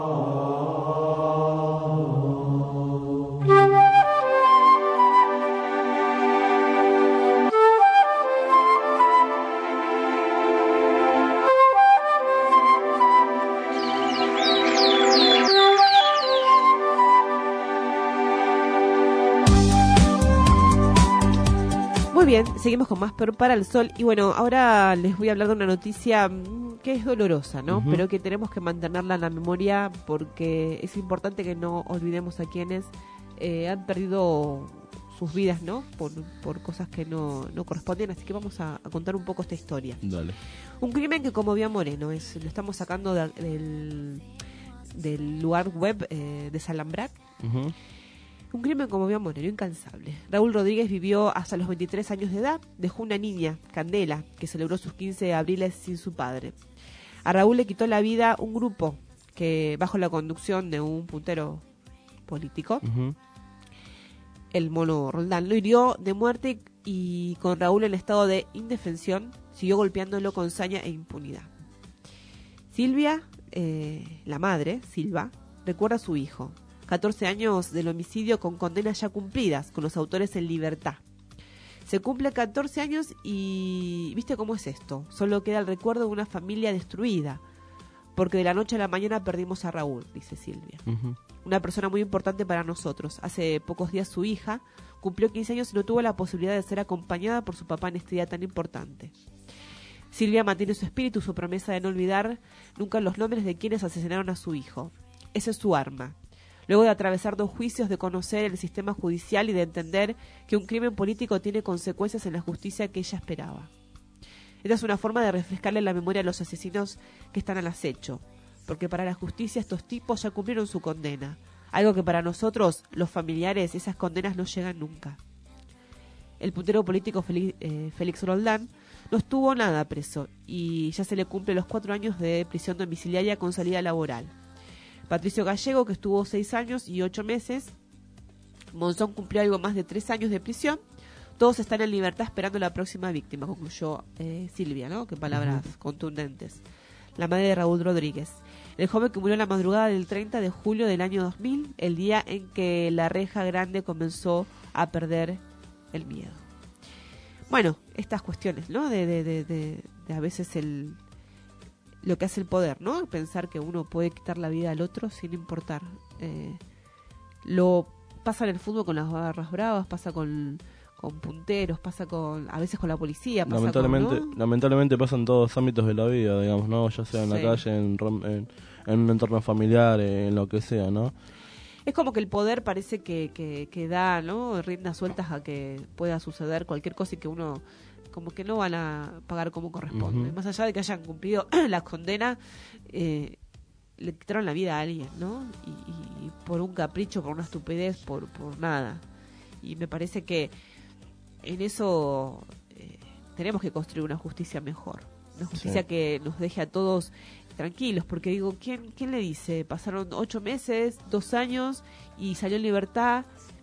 Bien, seguimos con más Peor para el Sol. Y bueno, ahora les voy a hablar de una noticia que es dolorosa, ¿no? Uh-huh. Pero que tenemos que mantenerla en la memoria porque es importante que no olvidemos a quienes eh, han perdido sus vidas, ¿no? Por, por cosas que no, no corresponden. Así que vamos a, a contar un poco esta historia. Dale. Un crimen que conmovió a Moreno. Es, lo estamos sacando de, del, del lugar web eh, de Salambrac. Uh-huh. Un crimen como vio Moreno, incansable. Raúl Rodríguez vivió hasta los veintitrés años de edad. Dejó una niña, Candela, que celebró sus quince abriles sin su padre. A Raúl le quitó la vida un grupo que, bajo la conducción de un puntero político, uh-huh. el Mono Roldán, lo hirió de muerte y con Raúl en estado de indefensión siguió golpeándolo con saña e impunidad. Silvia, eh, la madre, Silva, recuerda a su hijo. catorce años del homicidio con condenas ya cumplidas, con los autores en libertad. Se cumple catorce años y ¿viste cómo es esto? Solo queda el recuerdo de una familia destruida, porque de la noche a la mañana perdimos a Raúl, dice Silvia. Uh-huh. Una persona muy importante para nosotros. Hace pocos días su hija cumplió quince años y no tuvo la posibilidad de ser acompañada por su papá en este día tan importante. Silvia mantiene su espíritu, su promesa de no olvidar nunca los nombres de quienes asesinaron a su hijo. Esa es su arma. Luego de atravesar dos juicios, de conocer el sistema judicial y de entender que un crimen político tiene consecuencias en la justicia que ella esperaba. Esta es una forma de refrescarle la memoria a los asesinos que están al acecho, porque para la justicia estos tipos ya cumplieron su condena, algo que para nosotros, los familiares, esas condenas no llegan nunca. El puntero político Félix, eh, Félix Roldán no estuvo nada preso y ya se le cumple los cuatro años de prisión domiciliaria con salida laboral. Patricio Gallego, que estuvo seis años y ocho meses. Monzón cumplió algo más de tres años de prisión. Todos están en libertad esperando la próxima víctima, concluyó eh, Silvia, ¿no? Qué palabras uh-huh. contundentes. La madre de Raúl Rodríguez. El joven que murió la madrugada del treinta de julio del año dos mil, el día en que la reja grande comenzó a perder el miedo. Bueno, estas cuestiones, ¿no? De, de, de, de, de a veces el... lo que hace el poder, ¿no? Pensar que uno puede quitar la vida al otro sin importar. Eh, lo pasa en el fútbol con las barras bravas, pasa con, con punteros, pasa con a veces con la policía. Pasa lamentablemente, con, ¿no? lamentablemente pasa en todos los ámbitos de la vida, digamos, ¿no? Ya sea en sí. la calle, en, en, en un entorno familiar, en lo que sea, ¿no? Es como que el poder parece que, que, que da, ¿no? Riendas sueltas a que pueda suceder cualquier cosa y que uno... como que no van a pagar como corresponde. Uh-huh. Más allá de que hayan cumplido la condena, eh, le quitaron la vida a alguien, ¿no? Y, y, y por un capricho, por una estupidez, por, por nada. Y me parece que en eso eh, tenemos que construir una justicia mejor. Una justicia sí. que nos deje a todos tranquilos. Porque digo, ¿quién, quién le dice? Pasaron ocho meses, dos años y salió en libertad.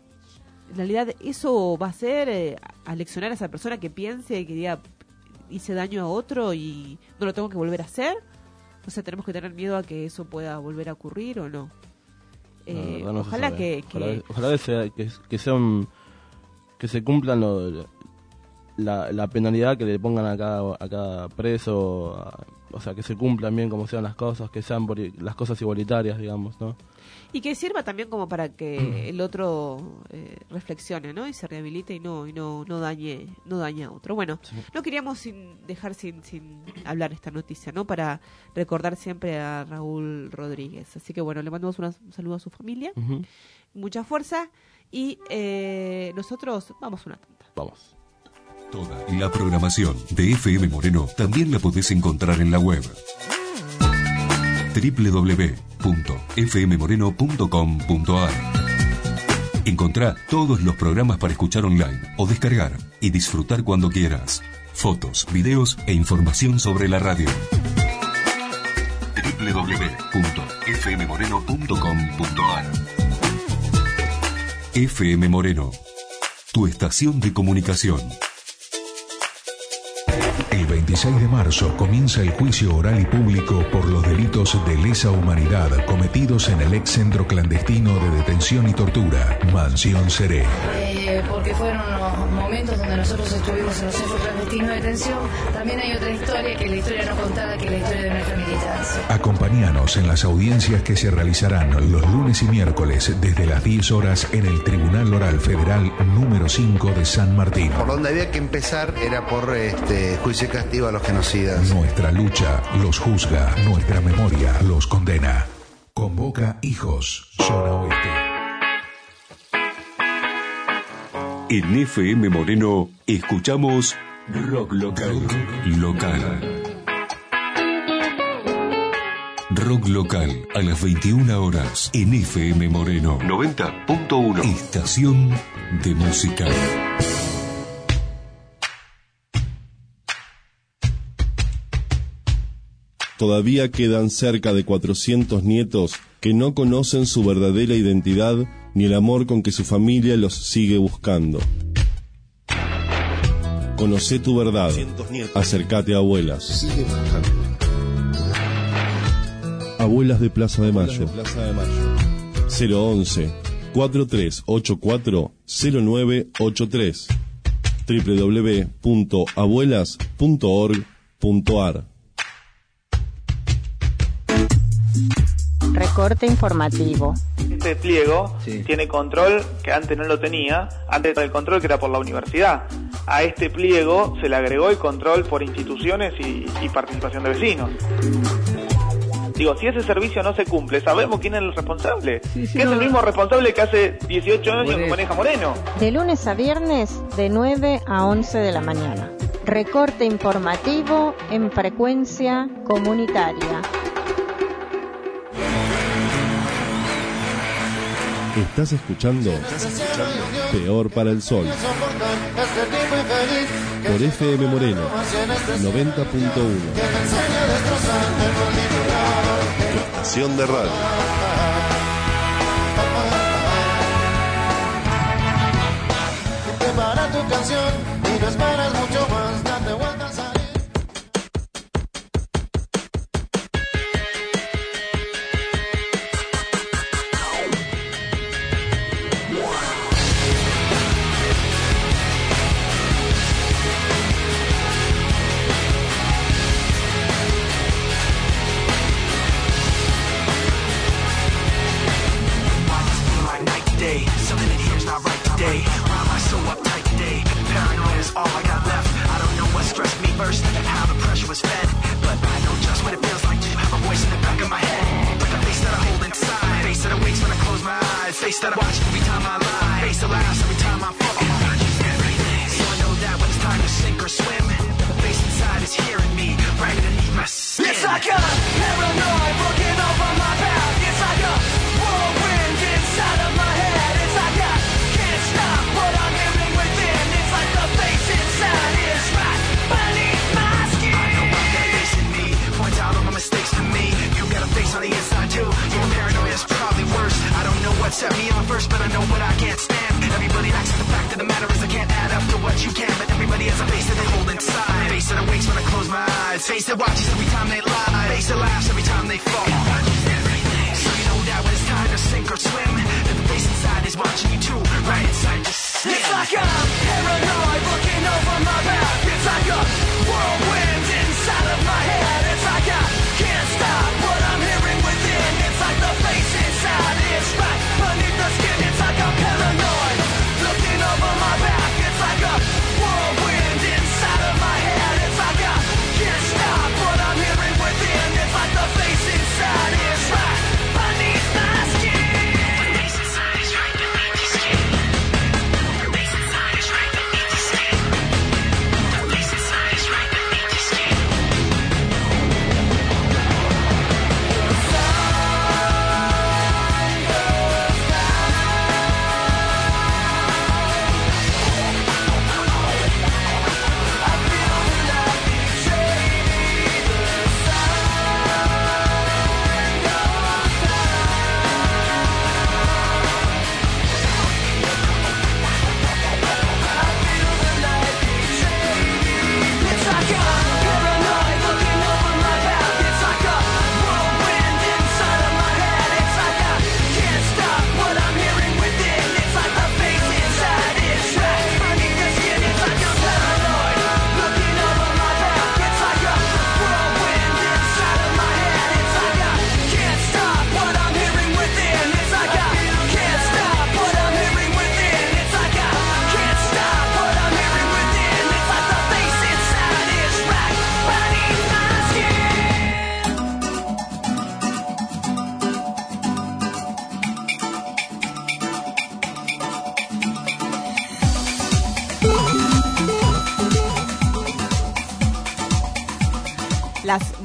En realidad eso va a ser eh, aleccionar a esa persona que piense, que diga hice daño a otro y no lo tengo que volver a hacer. O sea, tenemos que tener miedo a que eso pueda volver a ocurrir o no. Eh, no, no ojalá se que, ojalá, que ojalá que sea que, que sea un, que se cumplan lo, la, la penalidad que le pongan a cada, a cada preso, a, o sea, que se cumplan bien como sean las cosas, que sean por, las cosas igualitarias, digamos, ¿no? Y que sirva también como para que el otro eh, reflexione, ¿no? Y se rehabilite y no y no no dañe no dañe a otro. Bueno, sí. no queríamos sin dejar sin sin hablar esta noticia, ¿no? Para recordar siempre a Raúl Rodríguez. Así que bueno, le mandamos una, un saludo a su familia, uh-huh. mucha fuerza y eh, nosotros vamos a una tanda. Vamos. Toda la programación de F M Moreno también la podés encontrar en la web doble u doble u doble u punto f m moreno punto com punto a r. Encontrá todos los programas para escuchar online o descargar y disfrutar cuando quieras. fotos, videos e información sobre la radio. doble u doble u doble u punto f m moreno punto com punto a r F M Moreno, tu estación de comunicación. El veintiséis de marzo comienza el juicio oral y público por los delitos de lesa humanidad cometidos en el ex centro clandestino de detención y tortura, Mansión Seré. Eh, porque fueron unos momentos donde nosotros estuvimos en los centros clandestinos de detención. También hay otra historia, que es la historia no contada, que es la historia de nuestra militancia. Acompáñanos en las audiencias que se realizarán los lunes y miércoles desde las diez horas en el Tribunal Oral Federal número cinco de San Martín. Por donde había que empezar era por este juicio y castigo a los genocidas. Nuestra lucha los juzga, nuestra memoria los condena. Convoca Hijos, Zona Oeste. En F M Moreno escuchamos Rock Local. Local. Rock Local a las veintiuna horas en F M Moreno noventa punto uno. Estación de música. Todavía quedan cerca de cuatrocientos nietos que no conocen su verdadera identidad ni el amor con que su familia los sigue buscando. Conocé tu verdad. Acércate a Abuelas. Abuelas de Plaza de Mayo. cero once, cuatro tres ocho cuatro, cero nueve ocho tres. doble u doble u doble u punto abuelas punto org punto a r. Recorte informativo. Este pliego sí. tiene control que antes no lo tenía, antes del control que era por la universidad. A este pliego se le agregó el control por instituciones y, y participación de vecinos. Digo, si ese servicio no se cumple, ¿sabemos quién es el responsable? Sí, sí, que no. Es el mismo responsable que hace dieciocho años Moreno. Que maneja Moreno. De lunes a viernes, de nueve a once de la mañana. Recorte informativo en frecuencia comunitaria. ¿Estás escuchando? ¿Estás escuchando? Peor para el Sol. Por F M Moreno noventa punto uno. Tu estación de radio. Prepara tu canción y no esperas mucho más, date vuelta al salir. Face that I watch every time I lie. Face that laughs every time I fall. Everything. So I know that when it's time to sink or swim, the face inside is hearing me right underneath my skin. It's like a paranoid looking over my back. It's like a whirlwind inside of my head. It's like I can't stop what I'm hearing within. It's like the face inside is right beneath my skin. I know I've got a face in me. Points out all my mistakes to me. You got a face on the inside too. You're paranoid, it's probably worse. I don't know what set me on first, but I know what I can't stand. Everybody acts like the fact of the matter is I can't add up to what you can. But everybody has a face that they hold inside. Face that awakes when I close my eyes. Face that watches every time they lie. Face that laughs every time they fall. Everything. So you know that when it's time to sink or swim, that the face inside is watching you too, right inside your skin. It's like I'm paranoid looking over my back. It's like a whirlwind inside of my head. It's like I can't stop what I'm hearing within. It's like the face inside is right beneath the skin. It's like I'm paranoid looking over my back. It's like a whirlwind inside of my head. It's like I can't stop what I'm hearing within. It's like the face inside is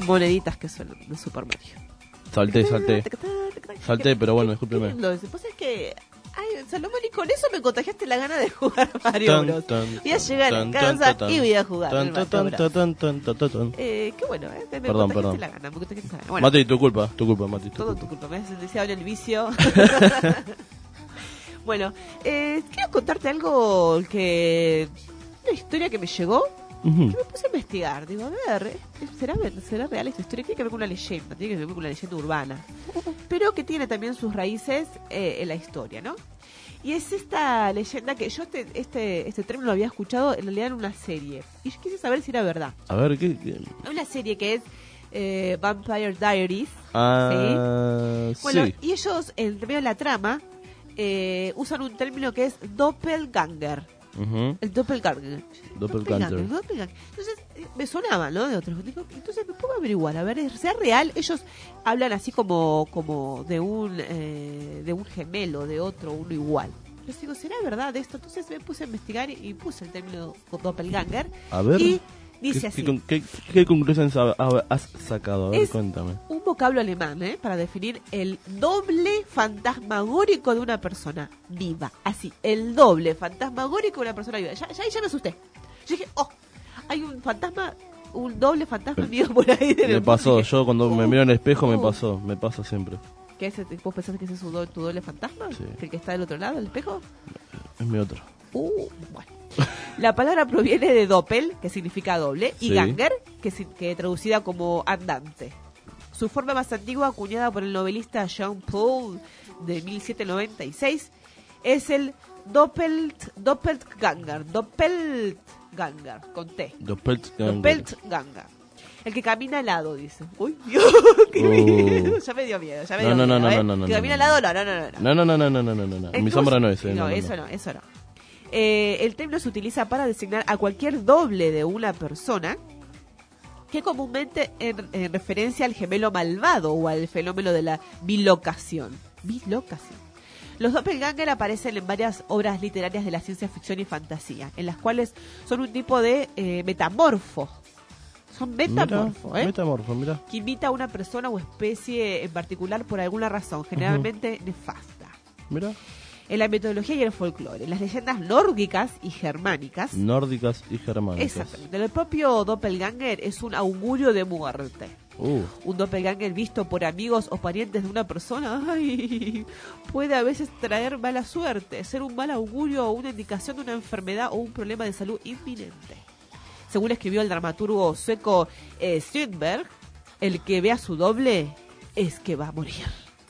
moneditas que suenan de Super Mario. Salté, salté. Salté, pero bueno, discúlpeme. Lo que pasa es que, ay, Salomón, y con eso me contagiaste la gana de jugar Mario Bros. Voy a llegar a casa y voy a jugar el Mario Bros. Eh, qué bueno, eh. Me Perdón, contagiaste perdón. la gana. Me contagiaste la gana. Bueno, Mati, tu culpa, tu culpa, Mati. Tu todo culpa. tu culpa. Me has deseado en el vicio. Bueno, eh, quiero contarte algo que... Una historia que me llegó. Ujú. Que me puse a investigar. Digo, a ver, ¿será, ¿será real esta historia? Tiene que ver con una leyenda, tiene que ver con una leyenda urbana. Pero que tiene también sus raíces eh, en la historia, ¿no? Y es esta leyenda que yo este, este, este término lo había escuchado en realidad en una serie. Y yo quise saber si era verdad. A ver, ¿qué? qué? Una serie que es eh, Vampire Diaries. Ah, ¿sí? Bueno, sí. y ellos, en medio de la trama, eh, usan un término que es doppelganger. Ujú. El doppelganger. Doppelganger. Doppelganger. Entonces, eh, me sonaba, ¿no? De otros. Digo, entonces me pongo a averiguar, a ver, ¿es sea real? Ellos hablan así como como de un eh, de un gemelo, de otro, uno igual. Entonces digo, ¿será verdad esto? Entonces me puse a investigar y, y puse el término doppelganger. A ver. Y dice ¿Qué, así. ¿Qué, qué, qué conclusiones ha- ha- has sacado? A ver, Es- cuéntame. Un vocablo alemán, ¿eh? Para definir el doble fantasmagórico de una persona viva. Así, el doble fantasmagórico de una persona viva. Ya, ya, ya me asusté. Yo dije, oh, hay un fantasma, un doble fantasma mío por ahí. En el Me pasó, mundo. yo cuando me miro en el espejo me uh. pasó, me pasa siempre. ¿Qué es? ¿Vos pensás que ese es tu doble, tu doble fantasma? Sí. ¿El que está del otro lado del espejo? Es mi otro. Uh, bueno. La palabra proviene de doppel, que significa doble, y Sí. ganger, que, si- que traducida como andante. Su forma más antigua, acuñada por el novelista Jean Paul de mil setecientos noventa y seis, es el doppelt, doppeltganger, doppeltganger, con T. Doppelganger. Doppeltganger. El que camina al lado, dice. Uy, Dios, qué Oh. miedo. Ya me dio miedo, ya me No, dio no, no, miedo, no, ¿eh? no, no, Que no, camina no. al lado, no, no, no, no. No, no, no, no, no, no, no, no, no. Mi Incluso- sombra no es, eh. No, No, no, eso no. no, eso no. Eh, el término se utiliza para designar a cualquier doble de una persona que comúnmente en, en referencia al gemelo malvado o al fenómeno de la bilocación. Bilocación. Los doppelganger aparecen en varias obras literarias de la ciencia ficción y fantasía, en las cuales son un tipo de eh, metamorfo. Son metamorfo, Mira, ¿eh? Metamorfo, mira. Que imita a una persona o especie en particular por alguna razón, generalmente nefasta. Mira. En la mitología y el folclore, las leyendas nórdicas y germánicas, Nórdicas y germánicas. exactamente, el propio doppelganger es un augurio de muerte. Uh, Un doppelganger visto por amigos o parientes de una persona, ay, puede a veces traer mala suerte, ser un mal augurio o una indicación de una enfermedad o un problema de salud inminente. Según escribió el dramaturgo sueco eh, Strindberg, el que ve a su doble es que va a morir.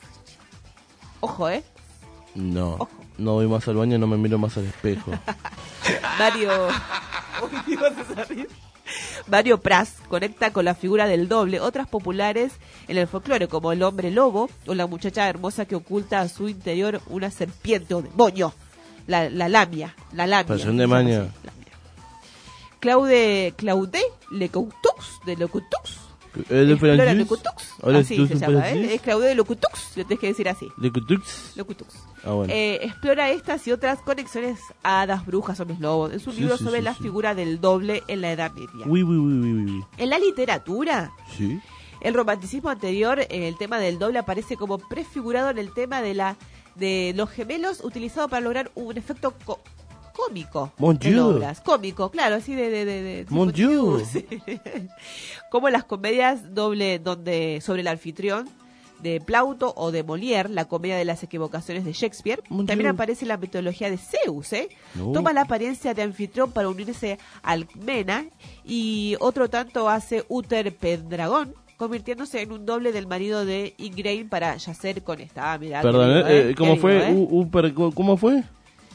Ojo, ¿eh? no. No voy más al baño, no me miro más al espejo. Mario... Uy, Dios, esa risa. Mario Pras conecta con la figura del doble otras populares en el folclore, como el hombre lobo o la muchacha hermosa que oculta a su interior una serpiente o demonio, la, la lamia, la lamia. Pasión de maña. Claude, Claude Lecoutux, de Lecoutux. ¿El de Explora francés? Lecoutux, Ahora así tú se sos llama, francés. ¿eh? Es Claude de Lecoutux, le tenés que decir así. Lecoutux. Lecoutux. Ah, bueno. Eh, explora estas y otras conexiones a hadas, brujas, hombres lobos, en su Sí, libro sí, sobre sí, la sí. figura del doble en la Edad Media. Uy, uy, uy, uy, uy. En la literatura, Sí. el romanticismo anterior, eh, el tema del doble aparece como prefigurado en el tema de la de los gemelos, utilizado para lograr un efecto co- cómico Mon en Dieu. obras. Cómico, claro, así de... de, de, de- Mon tipo- Dieu. sí. Como en las comedias doble donde sobre el anfitrión de Plauto o de Molière, la comedia de las equivocaciones de Shakespeare. Mon También Dieu. aparece la mitología de Zeus, ¿eh? No. Toma la apariencia de anfitrión para unirse al Mena, y otro tanto hace Uther Pendragon, convirtiéndose en un doble del marido de Igraine para yacer con esta. Ah, mirá, qué Perdón, lindo, eh, ¿eh? ¿cómo Qué fue? lindo, ¿eh? U- Uper- ¿Cómo fue?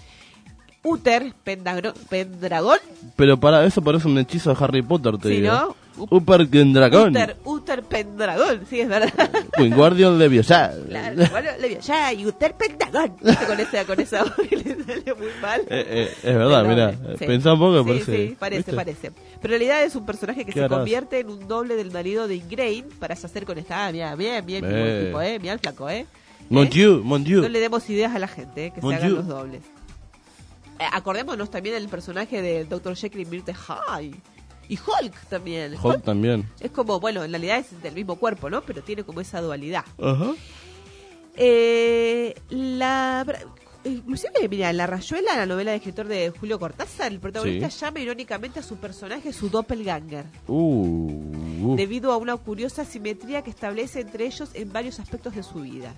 Uther Pendagro- Pendragon. Pero para eso parece un hechizo de Harry Potter, te Sí, digo. ¿no? Upper Dragón. Uther, Uther Pendragon, sí, es verdad. Wingardium Leviosa. Claro, bueno, le vio, ya, y Uther Pendragon. Con esa, con esa voz que le sale muy mal. Eh, eh, es verdad, El mira. doble, sí. Pensá un poco, Sí, parece. sí, parece, ¿viste? parece. Pero en realidad es un personaje que ¿Qué se harás? convierte en un doble del marido de Igraine para yacer con esta. Ah, mira, bien, bien, bien, Eh. buen tipo, eh. Mira el flaco, eh. Mon ¿Eh? Dieu, mon Dieu. No le demos ideas a la gente, eh, que Mon se hagan Dieu. los dobles. Eh, acordémonos también del personaje de doctor Jekyll y Mister Hyde. Y Hulk también. Hulk, Hulk también. Es como, bueno, en realidad es del mismo cuerpo, ¿no? Pero tiene como esa dualidad. Ajá. Eh, la... Inclusive, mira, en La Rayuela, la novela de escritor de Julio Cortázar, el protagonista sí. llama irónicamente a su personaje su doppelganger. Uh, uh. Debido a una curiosa simetría que establece entre ellos en varios aspectos de su vida.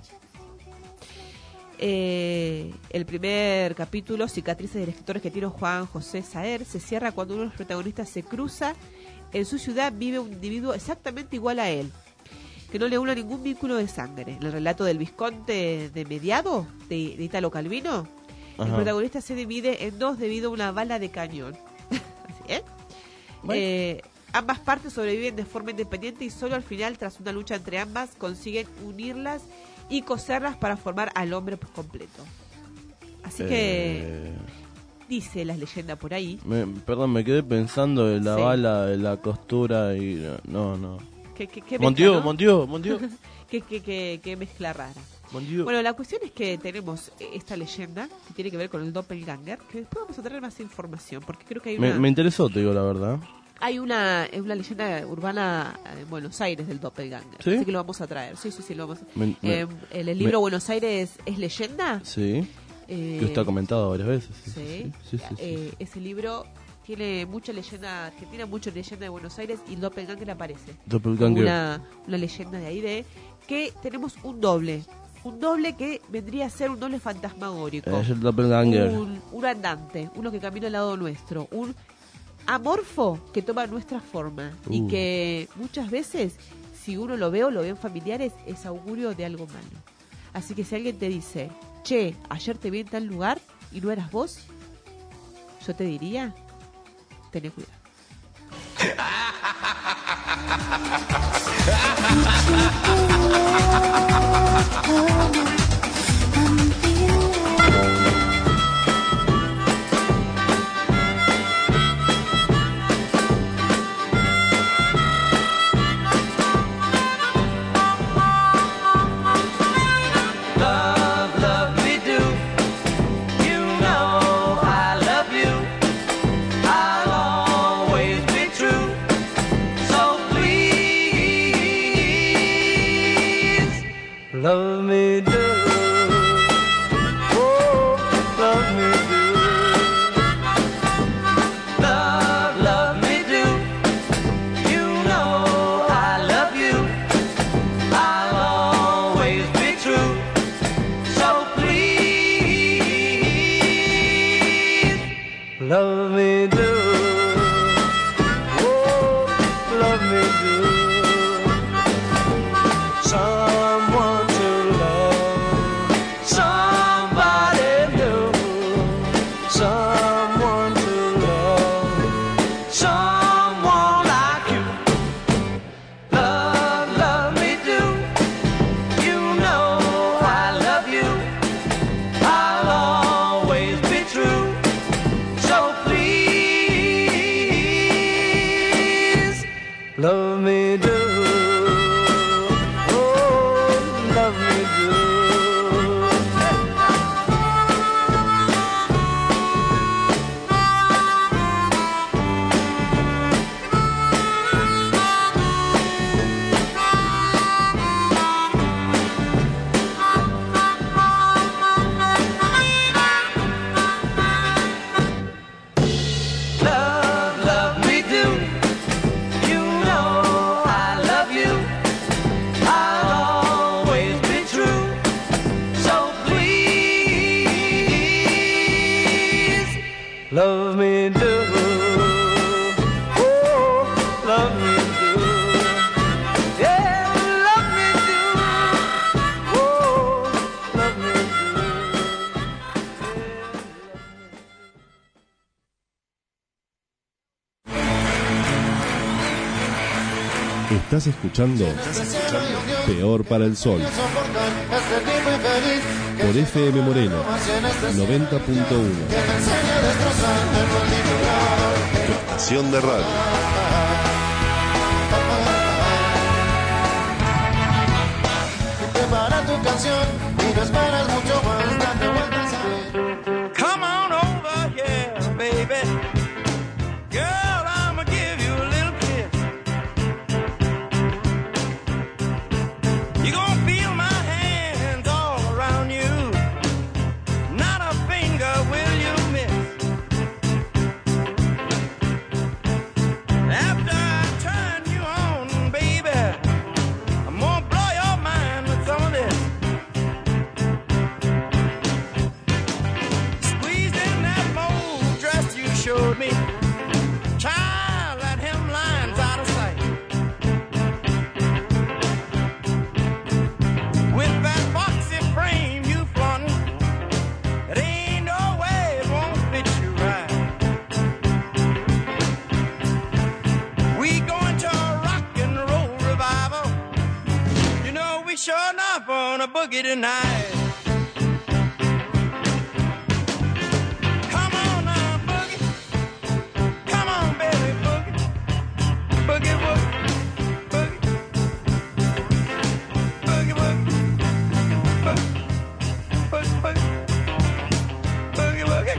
Eh, el primer capítulo, Cicatrices del escritor argentino Juan José Saer, se cierra cuando uno de los protagonistas se cruza. En su ciudad vive un individuo exactamente igual a él, que no le une ningún vínculo de sangre. En el relato del Visconde de Mediado, de, de Italo Calvino, Ajá. el protagonista se divide en dos debido a una bala de cañón. Así, ¿eh? Bueno. Eh, ambas partes sobreviven de forma independiente y solo al final, tras una lucha entre ambas, consiguen unirlas y coserlas para formar al hombre por completo. Así que eh... dice la leyenda por ahí. Me, perdón, me quedé pensando en la sí. bala, de la costura y no, no. ¿Qué, qué, qué Montió, mezcla, ¿no? Montió, Montió. qué, qué, qué, qué mezcla rara. Montió. Bueno, la cuestión es que tenemos esta leyenda que tiene que ver con el doppelganger, que después vamos a traer más información, porque creo que hay una... Me, me interesó, te digo la verdad. Hay una, una leyenda urbana en Buenos Aires del doppelganger. ¿Sí? Así que lo vamos a traer. Sí, sí, sí, lo vamos a... Me, eh, me, el, el libro me, Buenos Aires es leyenda. Sí. Eh, que está comentado varias veces. Sí. Sí. sí, sí, sí, sí, eh, sí. Ese libro tiene mucha leyenda argentina, mucha leyenda de Buenos Aires y el doppelganger aparece. Doppelganger. Una, una leyenda de ahí de que tenemos un doble. Un doble que vendría a ser un doble fantasmagórico. Es el doppelganger. Un, un andante, uno que camina al lado nuestro. Un amorfo que toma nuestra forma. Uh. Y que muchas veces, si uno lo ve o lo ven familiares, es augurio de algo malo. Así que si alguien te dice, che, ayer te vi en tal lugar y no eras vos, yo te diría, tené cuidado. Love me do, oh, love me do. Love, love me do. You know I love you. I'll always be true. So please, love me do. Oh, love me do. Someone love me do, oh, love me do. Love, love me do. You know I love you. I'll always be true. So please, love me do. Oh, love me do. Yeah, love me do. Oh, love me do. Estás escuchando Peor para el Sol por F M Moreno noventa punto uno. Tu estación de radio. Prepara tu canción y no esperas mucho más, date vueltas a... Come on over here, baby. Girl, I'ma give you boogie tonight. Come on now, boogie. Come on, baby, boogie. Boogie, boogie. Boogie. Boogie, boogie. Boogie, boogie, boogie. Boogie, boogie.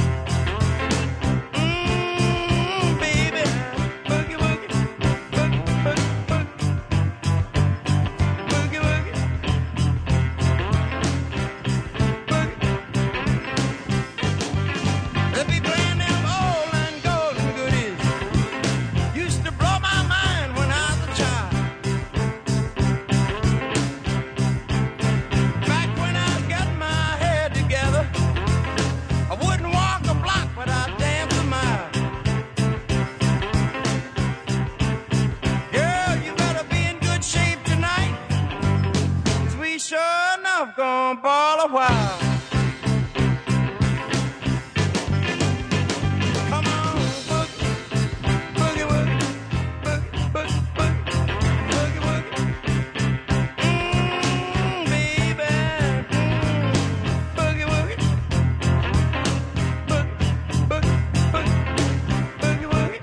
Mmm, baby. Boogie, boogie. Boogie, boogie, boogie. Boogie, boogie. They be playing them old and golden goodies. Used to blow my mind when I was a child. Back when I was getting my head together, I wouldn't walk a block without dance a mile. Girl, you better be in good shape tonight, 'cause we sure enough gonna ball a while. Come on, boogie, boogie, woogie, boogie, boogie, boogie, boogie, woogie. Mmm, baby, mmm, boogie, woogie, boogie, boogie, boogie, boogie, woogie.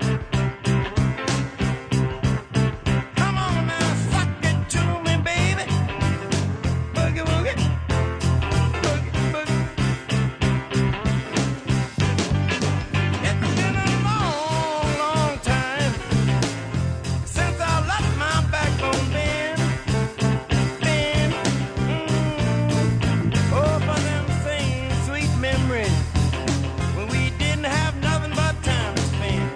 Come on now, suck it to me, baby, boogie, woogie, boogie, boogie. It's been a long, long time since I let my backbone bend, bend. Mm. Oh, for them same sweet memories when we didn't have nothing but time to spend.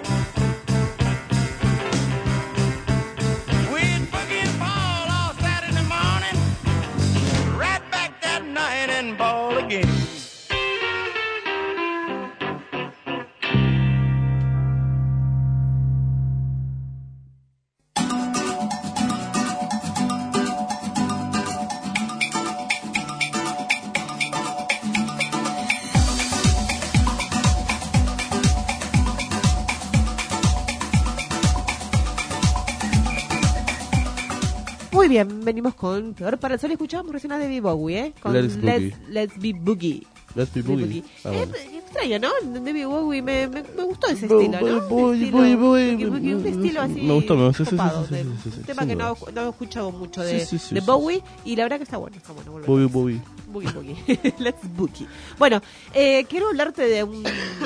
We'd boogie and ball all Saturday morning, right back that night and ball again. Muy bien, venimos con Peor para el Sol y escuchábamos recién a David Bowie, ¿eh? Con Let's Boogie. Let's, Let's Be Boogie. Let's be Boogie. boogie. Ah, bueno. Eh, extraño, ¿no? David Bowie, me, me, me gustó ese Bo- estilo, ¿no? bo- Un estilo- boogie, boogie, boogie, boogie, un estilo así me gustó, me gustó, sí, sí, copado, sí, sí, de- sí, sí, sí, un tema sin que duda. no, no he escuchado mucho de, Sí, sí, sí, de sí. Bowie y la verdad que está bueno, está bueno. volver. Boogie, boogie. Boogie, boogie. Let's Boogie. Bueno, eh, quiero hablarte de un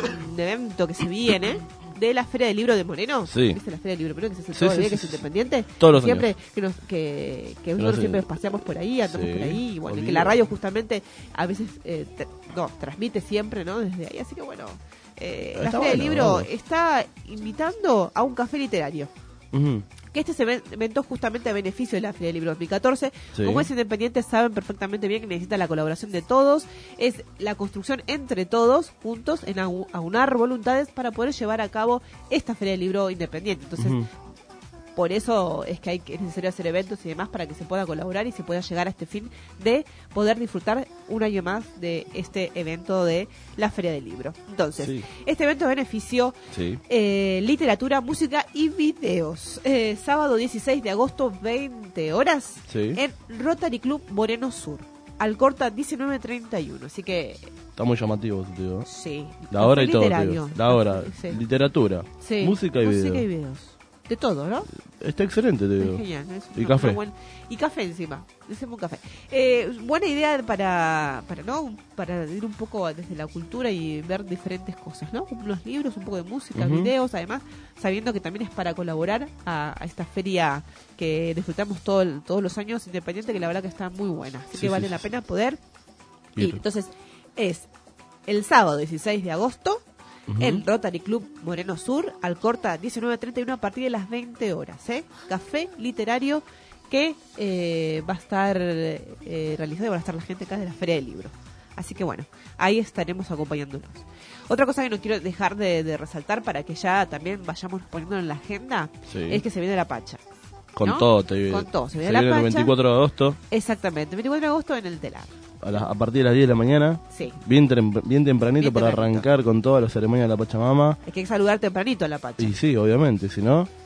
evento que se viene de la Feria del Libro de Moreno. Sí. ¿Viste la Feria del Libro de Moreno? Que se hace Sí, todo sí, el día, sí, que es sí. independiente. Todos los siempre años. que nos que, que Que nosotros no sé. siempre nos paseamos por ahí, andamos Sí, por ahí. Y bueno, y que olvídate. la radio justamente a veces eh, tra- no, transmite siempre, ¿no? Desde ahí. Así que bueno, eh, la Está Feria del bueno, Libro vamos. está invitando a un café literario. Ujú. Que este se evento justamente a beneficio de la Feria del Libro dos mil catorce. Sí. Como es independiente, saben perfectamente bien que necesita la colaboración de todos. Es la construcción entre todos, juntos, en au- aunar voluntades para poder llevar a cabo esta Feria del Libro independiente. Entonces, Ujú. por eso es que hay que es necesario hacer eventos y demás para que se pueda colaborar y se pueda llegar a este fin de poder disfrutar un año más de este evento de la Feria del Libro. Entonces, Sí. este evento beneficio Sí. eh, literatura, música y videos. Eh, sábado dieciséis de agosto, veinte horas, Sí. en Rotary Club Moreno Sur. Alcorta diecinueve treinta y uno. Así que, Está muy llamativo, te digo. sí. La hora y todo, te literario. digo. La hora. Sí. Literatura. Sí. Música y Música video. y videos. De todo, ¿no? Está excelente, te digo. Es genial, ¿no? Es Y una- café. una buena- y café encima. Decimos un café. Eh, buena idea para, para, ¿no? Para ir un poco desde la cultura y ver diferentes cosas, ¿no? Unos libros, un poco de música, Ujú. videos, además, sabiendo que también es para colaborar a, a esta feria que disfrutamos todo el- todos los años, independiente, que la verdad que está muy buena. Así Sí, que sí, vale sí, la sí. pena poder Bien. ir. Entonces, es el sábado dieciséis de agosto, Ujú. en Rotary Club Moreno Sur, Alcorta diecinueve treinta y uno a partir de las veinte horas. ¿eh? Café literario que eh, va a estar eh, realizado y va a estar la gente acá de la Feria del Libro. Así que bueno, ahí estaremos acompañándonos. Otra cosa que no quiero dejar de, de resaltar para que ya también vayamos poniendo en la agenda Sí. es que se viene la Pacha. Con ¿no? todo, te digo. Con todo, se Se viene la viene el Pacha. veinticuatro de agosto, Exactamente, veinticuatro de agosto en el Telar. a, la- a partir de las diez de la mañana. Sí. Bien, tem- bien tempranito Bien para tempranito. arrancar con toda la ceremonia de la Pachamama. Hay que saludar tempranito a la Pacha. Y sí, obviamente, si no. Hay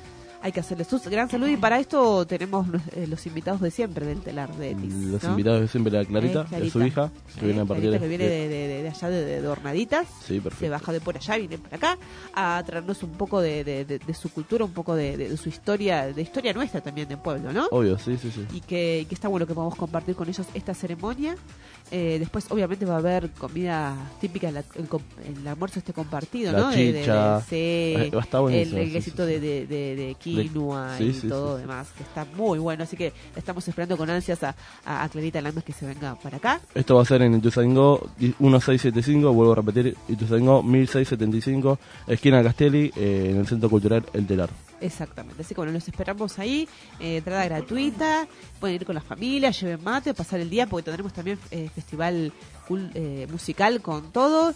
hay que hacerle su gran saludo y para esto tenemos eh, los invitados de siempre del telar de Etis. Los ¿no? invitados de siempre, la Clarita, Eh, Clarita. de su hija, que viene a Eh, partir Clarita, de... que viene de, de, de, de allá de, de Hornaditas. Sí, perfecto. Se baja de por allá, viene para acá a traernos un poco de, de, de, de su cultura, un poco de, de, de su historia, de historia nuestra también del pueblo, ¿no? Obvio, sí, sí, sí. Y que, y que está bueno que podamos compartir con ellos esta ceremonia. Eh, después, obviamente, va a haber comida típica, la- el, com- el almuerzo este compartido, La ¿no? De- de- de- chicha. sí, Eh, va a estar el, buenísimo, el sí, quesito sí, sí. de, de, de, de quinoa Sí, y sí, todo sí, sí. demás, que está muy bueno. Así que estamos esperando con ansias a, a, a Clarita Lamas que se venga para acá. Esto va a ser en Ituzaingó mil seiscientos setenta y cinco, vuelvo a repetir, Ituzaingó mil seiscientos setenta y cinco, esquina Castelli, eh, en el Centro Cultural El Telar. Exactamente, así que bueno, los esperamos ahí, eh, entrada gratuita, pueden ir con la familia, lleven mate, pasar el día, porque tendremos también eh, festival cool, eh, musical con todo.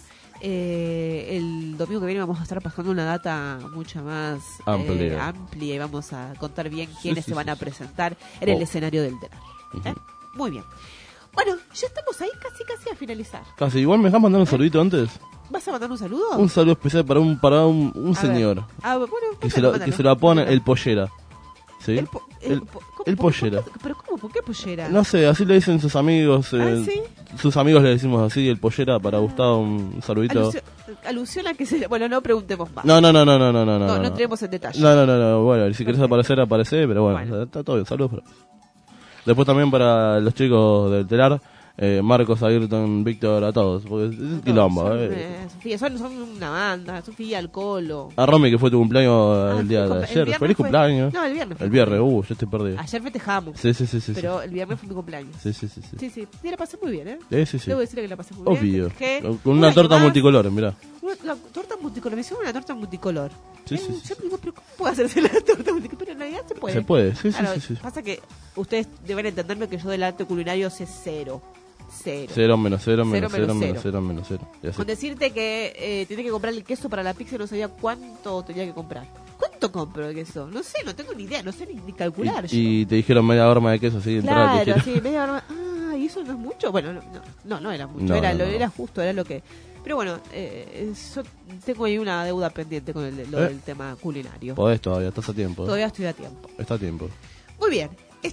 Eh, el domingo que viene vamos a estar pasando una data mucho más eh, Amplia. amplia y vamos a contar bien quiénes sí, se van sí, a sí. presentar en el Oh. escenario del Telar. ¿eh? Muy bien. Bueno, ya estamos ahí casi casi a finalizar. Casi, igual me dejas mandar un saludito antes. ¿Vas a mandar un saludo? Un saludo especial para un para un, un A ver. señor Ah, bueno, que se, mándalo, lo, que mándalo. se lo pone el pollera. ¿Sí? El, po- el El, po- el pollera. ¿Pero cómo? ¿Por qué pollera? No sé, así le dicen sus amigos. Ah, eh, ¿sí? Sus amigos le decimos así, el pollera, para Gustavo, un saludito. Alusión, alusión a que se... Bueno, no preguntemos más. No, no, no, no, no, no, no. No, no, no no. entremos en detalle. No, no, no, no. Bueno, si querés aparecer, aparece, pero bueno, Bueno. está todo bien. Saludos. Pero... Después también para los chicos del Telar, eh, Marcos, Ayrton, Víctor, a todos. Porque es un quilombo, Son, eh. eh, Sofía, son, son una banda, Sofía, Alcolo. A Romy, que fue tu cumpleaños Ah, el día fue- de el ayer. viernes Feliz fue- cumpleaños. No, el viernes fue El viernes, mi uh, yo estoy perdido. Ayer festejamos. Sí, sí, sí, sí, Pero sí. el viernes fue mi cumpleaños. Sí, sí, sí, sí. Sí, sí. Y la pasé muy bien, ¿eh? Eh, sí, sí. Debo decirle que la pasé muy bien. Obvio. Festejé Con un una año torta más. multicolor, mirá. Una, la torta multicolor. Me hicieron una torta multicolor. Sí, Eh, sí, sí. Yo me digo, pero ¿cómo puede hacerse la torta multicolor? Pero en realidad se puede. Se puede, sí, sí, Claro, sí, sí. Pasa que ustedes deben entenderme que yo del arte culinario sé cero. Cero. Cero menos cero, Cero menos cero, menos menos cero. cero, menos cero. Y así. Con decirte que eh, tenía que comprar el queso para la pizza y no sabía cuánto tenía que comprar. ¿Cuánto compro de queso? No sé, no tengo ni idea, no sé ni, ni calcular. yo. Y, y te dijeron media horma de queso, así, entrar al Claro, tijero. sí, media hora. Ah, ¿y eso no es mucho? Bueno, no, no, no, no era mucho, No, era, no, lo, no. era justo, era lo que... Pero bueno, eh, yo tengo ahí una deuda pendiente con el, lo ¿Eh? del tema culinario. Podés todavía, estás a tiempo. ¿eh? Todavía estoy a tiempo. Está a tiempo. Muy bien,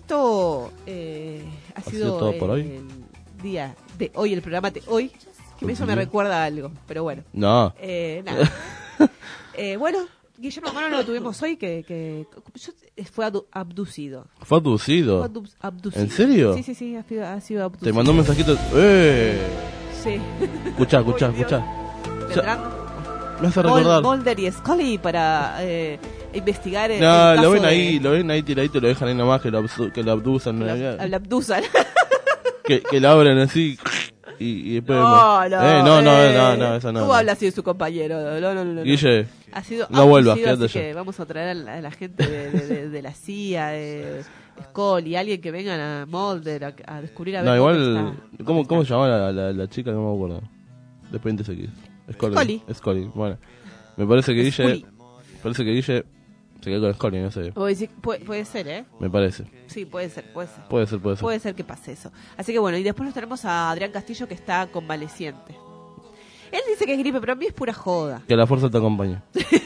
esto eh, ha, ¿Ha sido, sido todo por el, hoy? el día de hoy, el programa de hoy, que eso me Ujú. recuerda a algo, pero bueno. No. Eh, nada. eh, bueno, Guillermo Mano lo tuvimos hoy, que, que yo- fue adu- abducido. Fue abducido. Fue abdu- abducido. ¿En serio? Sí, sí, sí, ha sido, ha sido abducido. Te mandó un mensajito. ¡Eh! Sí. Escuchá, escuchá, Uy, Dios. escuchá. Vendrán Me hace Mol- recordar. Mulder y Scully para eh, investigar el, No, el lo caso ven de- ahí, lo ven ahí tiradito y lo dejan ahí nomás, que lo, absu- que lo abducen. la- ¿no? la abdusan. que, que lo abren así. Y, y después. No, no, eh, no, no, eh, no, no, eso no. ¿Cómo no. habla así de su compañero? No, no, no, no. Guille, Ha sido no vuelvas, abducido, quédate así allá. que vamos a traer a la, a la gente de, de- de- de la C I A, de Scully, alguien que vengan a Mulder a, a descubrir a ver No, dónde igual. está. ¿Cómo, ¿Cómo se llama la, la, la chica? No me acuerdo. Después de X. Scully. Scully. Scully, bueno. Me parece que Guille. Scully. Parece que Guille se quedó con Scully, no sé. Puedo decir- puede, puede ser, ¿eh? Me parece. Sí, puede ser, puede ser. Puede ser, puede ser. Puede ser que pase eso. Así que bueno, y después nos tenemos a Adrián Castillo que está convaleciente. Él dice que es gripe, pero a mí es pura joda. Que la fuerza te acompañe.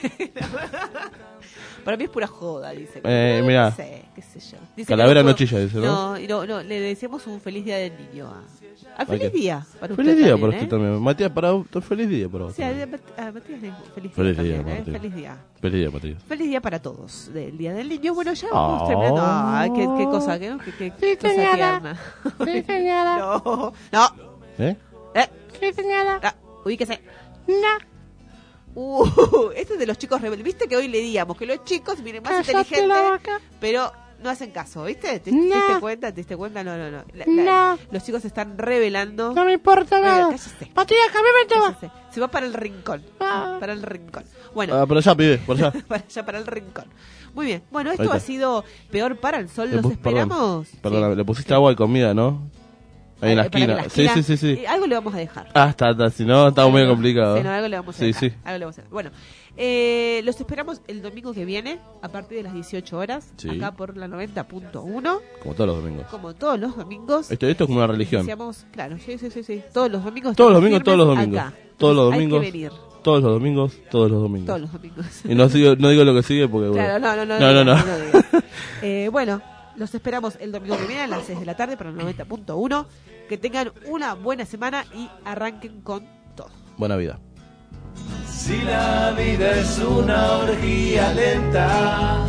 Para mí es pura joda, dice. Eh, No mirá. sé, qué sé yo. Dice Calavera que no puedo- chilla, dice, ¿no? No, y no, no, le deseamos un feliz día del niño. A, a ¿A feliz qué? día para usted Feliz día también, para ¿eh? usted también. Matías, para usted, feliz día para vos. Sí, a, también. a Matías le dijo feliz día Feliz día, también, ¿eh? Matías. Feliz día. Feliz día, Matías. Feliz día para todos del Día del Niño. Bueno, ya vamos Oh. terminando. Ay, qué, qué cosa, qué, qué, qué Sí, cosa señora. tierna. Sí, señora. No, no. ¿Eh? ¿Eh? Sí, señora. Ah, ubíquese. No. Uh, este es de los chicos rebeldes. ¿Viste que hoy le digamos que los chicos miren más Cállate inteligentes, la boca. pero no hacen caso? ¿Viste? ¿Te, te No. diste cuenta? ¿Te diste cuenta? No, no, no. La- la- No. Los chicos se están revelando. No me importa Oiga, nada. cállese. Matías, cambiame todo. Cállese. Se va para el rincón. Ah. Para el rincón. Bueno, Ah, por allá, pibe, por allá. para allá, para el rincón. Muy bien. Bueno, Ahí esto está. ha sido Peor para el Sol. Le Los pu- perdón, esperamos. Perdón, le pusiste agua y comida, ¿no? Ahí en la Eh, para que esquina. la Sí, esquina- sí, sí, sí. eh, algo le vamos a dejar. Ah, está, está. Si no, está muy complicado. Sí, no, algo le vamos a Sí, dejar. sí. Algo le vamos a dejar. Bueno, eh, los esperamos el domingo que viene a partir de las dieciocho horas, Sí. acá por la noventa punto uno, Como todos los domingos. como todos los domingos. Esto, esto es como una religión. Iniciamos- claro, sí, sí, sí, sí. Todos los domingos. Todos los estamos domingos, todos los firmes domingos. acá. Todos los Entonces, domingos. Hay que venir. todos los domingos, todos los domingos. Todos los domingos. Y no, sigo, no digo lo que sigue porque... Claro, bueno. no, no, no. No, no, no. no, no, no. eh, bueno, los esperamos el domingo que viene a las seis de la tarde para el noventa punto uno. Que tengan una buena semana y arranquen con todo. Buena vida. Si la vida es una orgía lenta,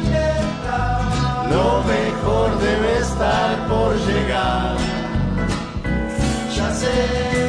lo mejor debe estar por llegar. Ya sé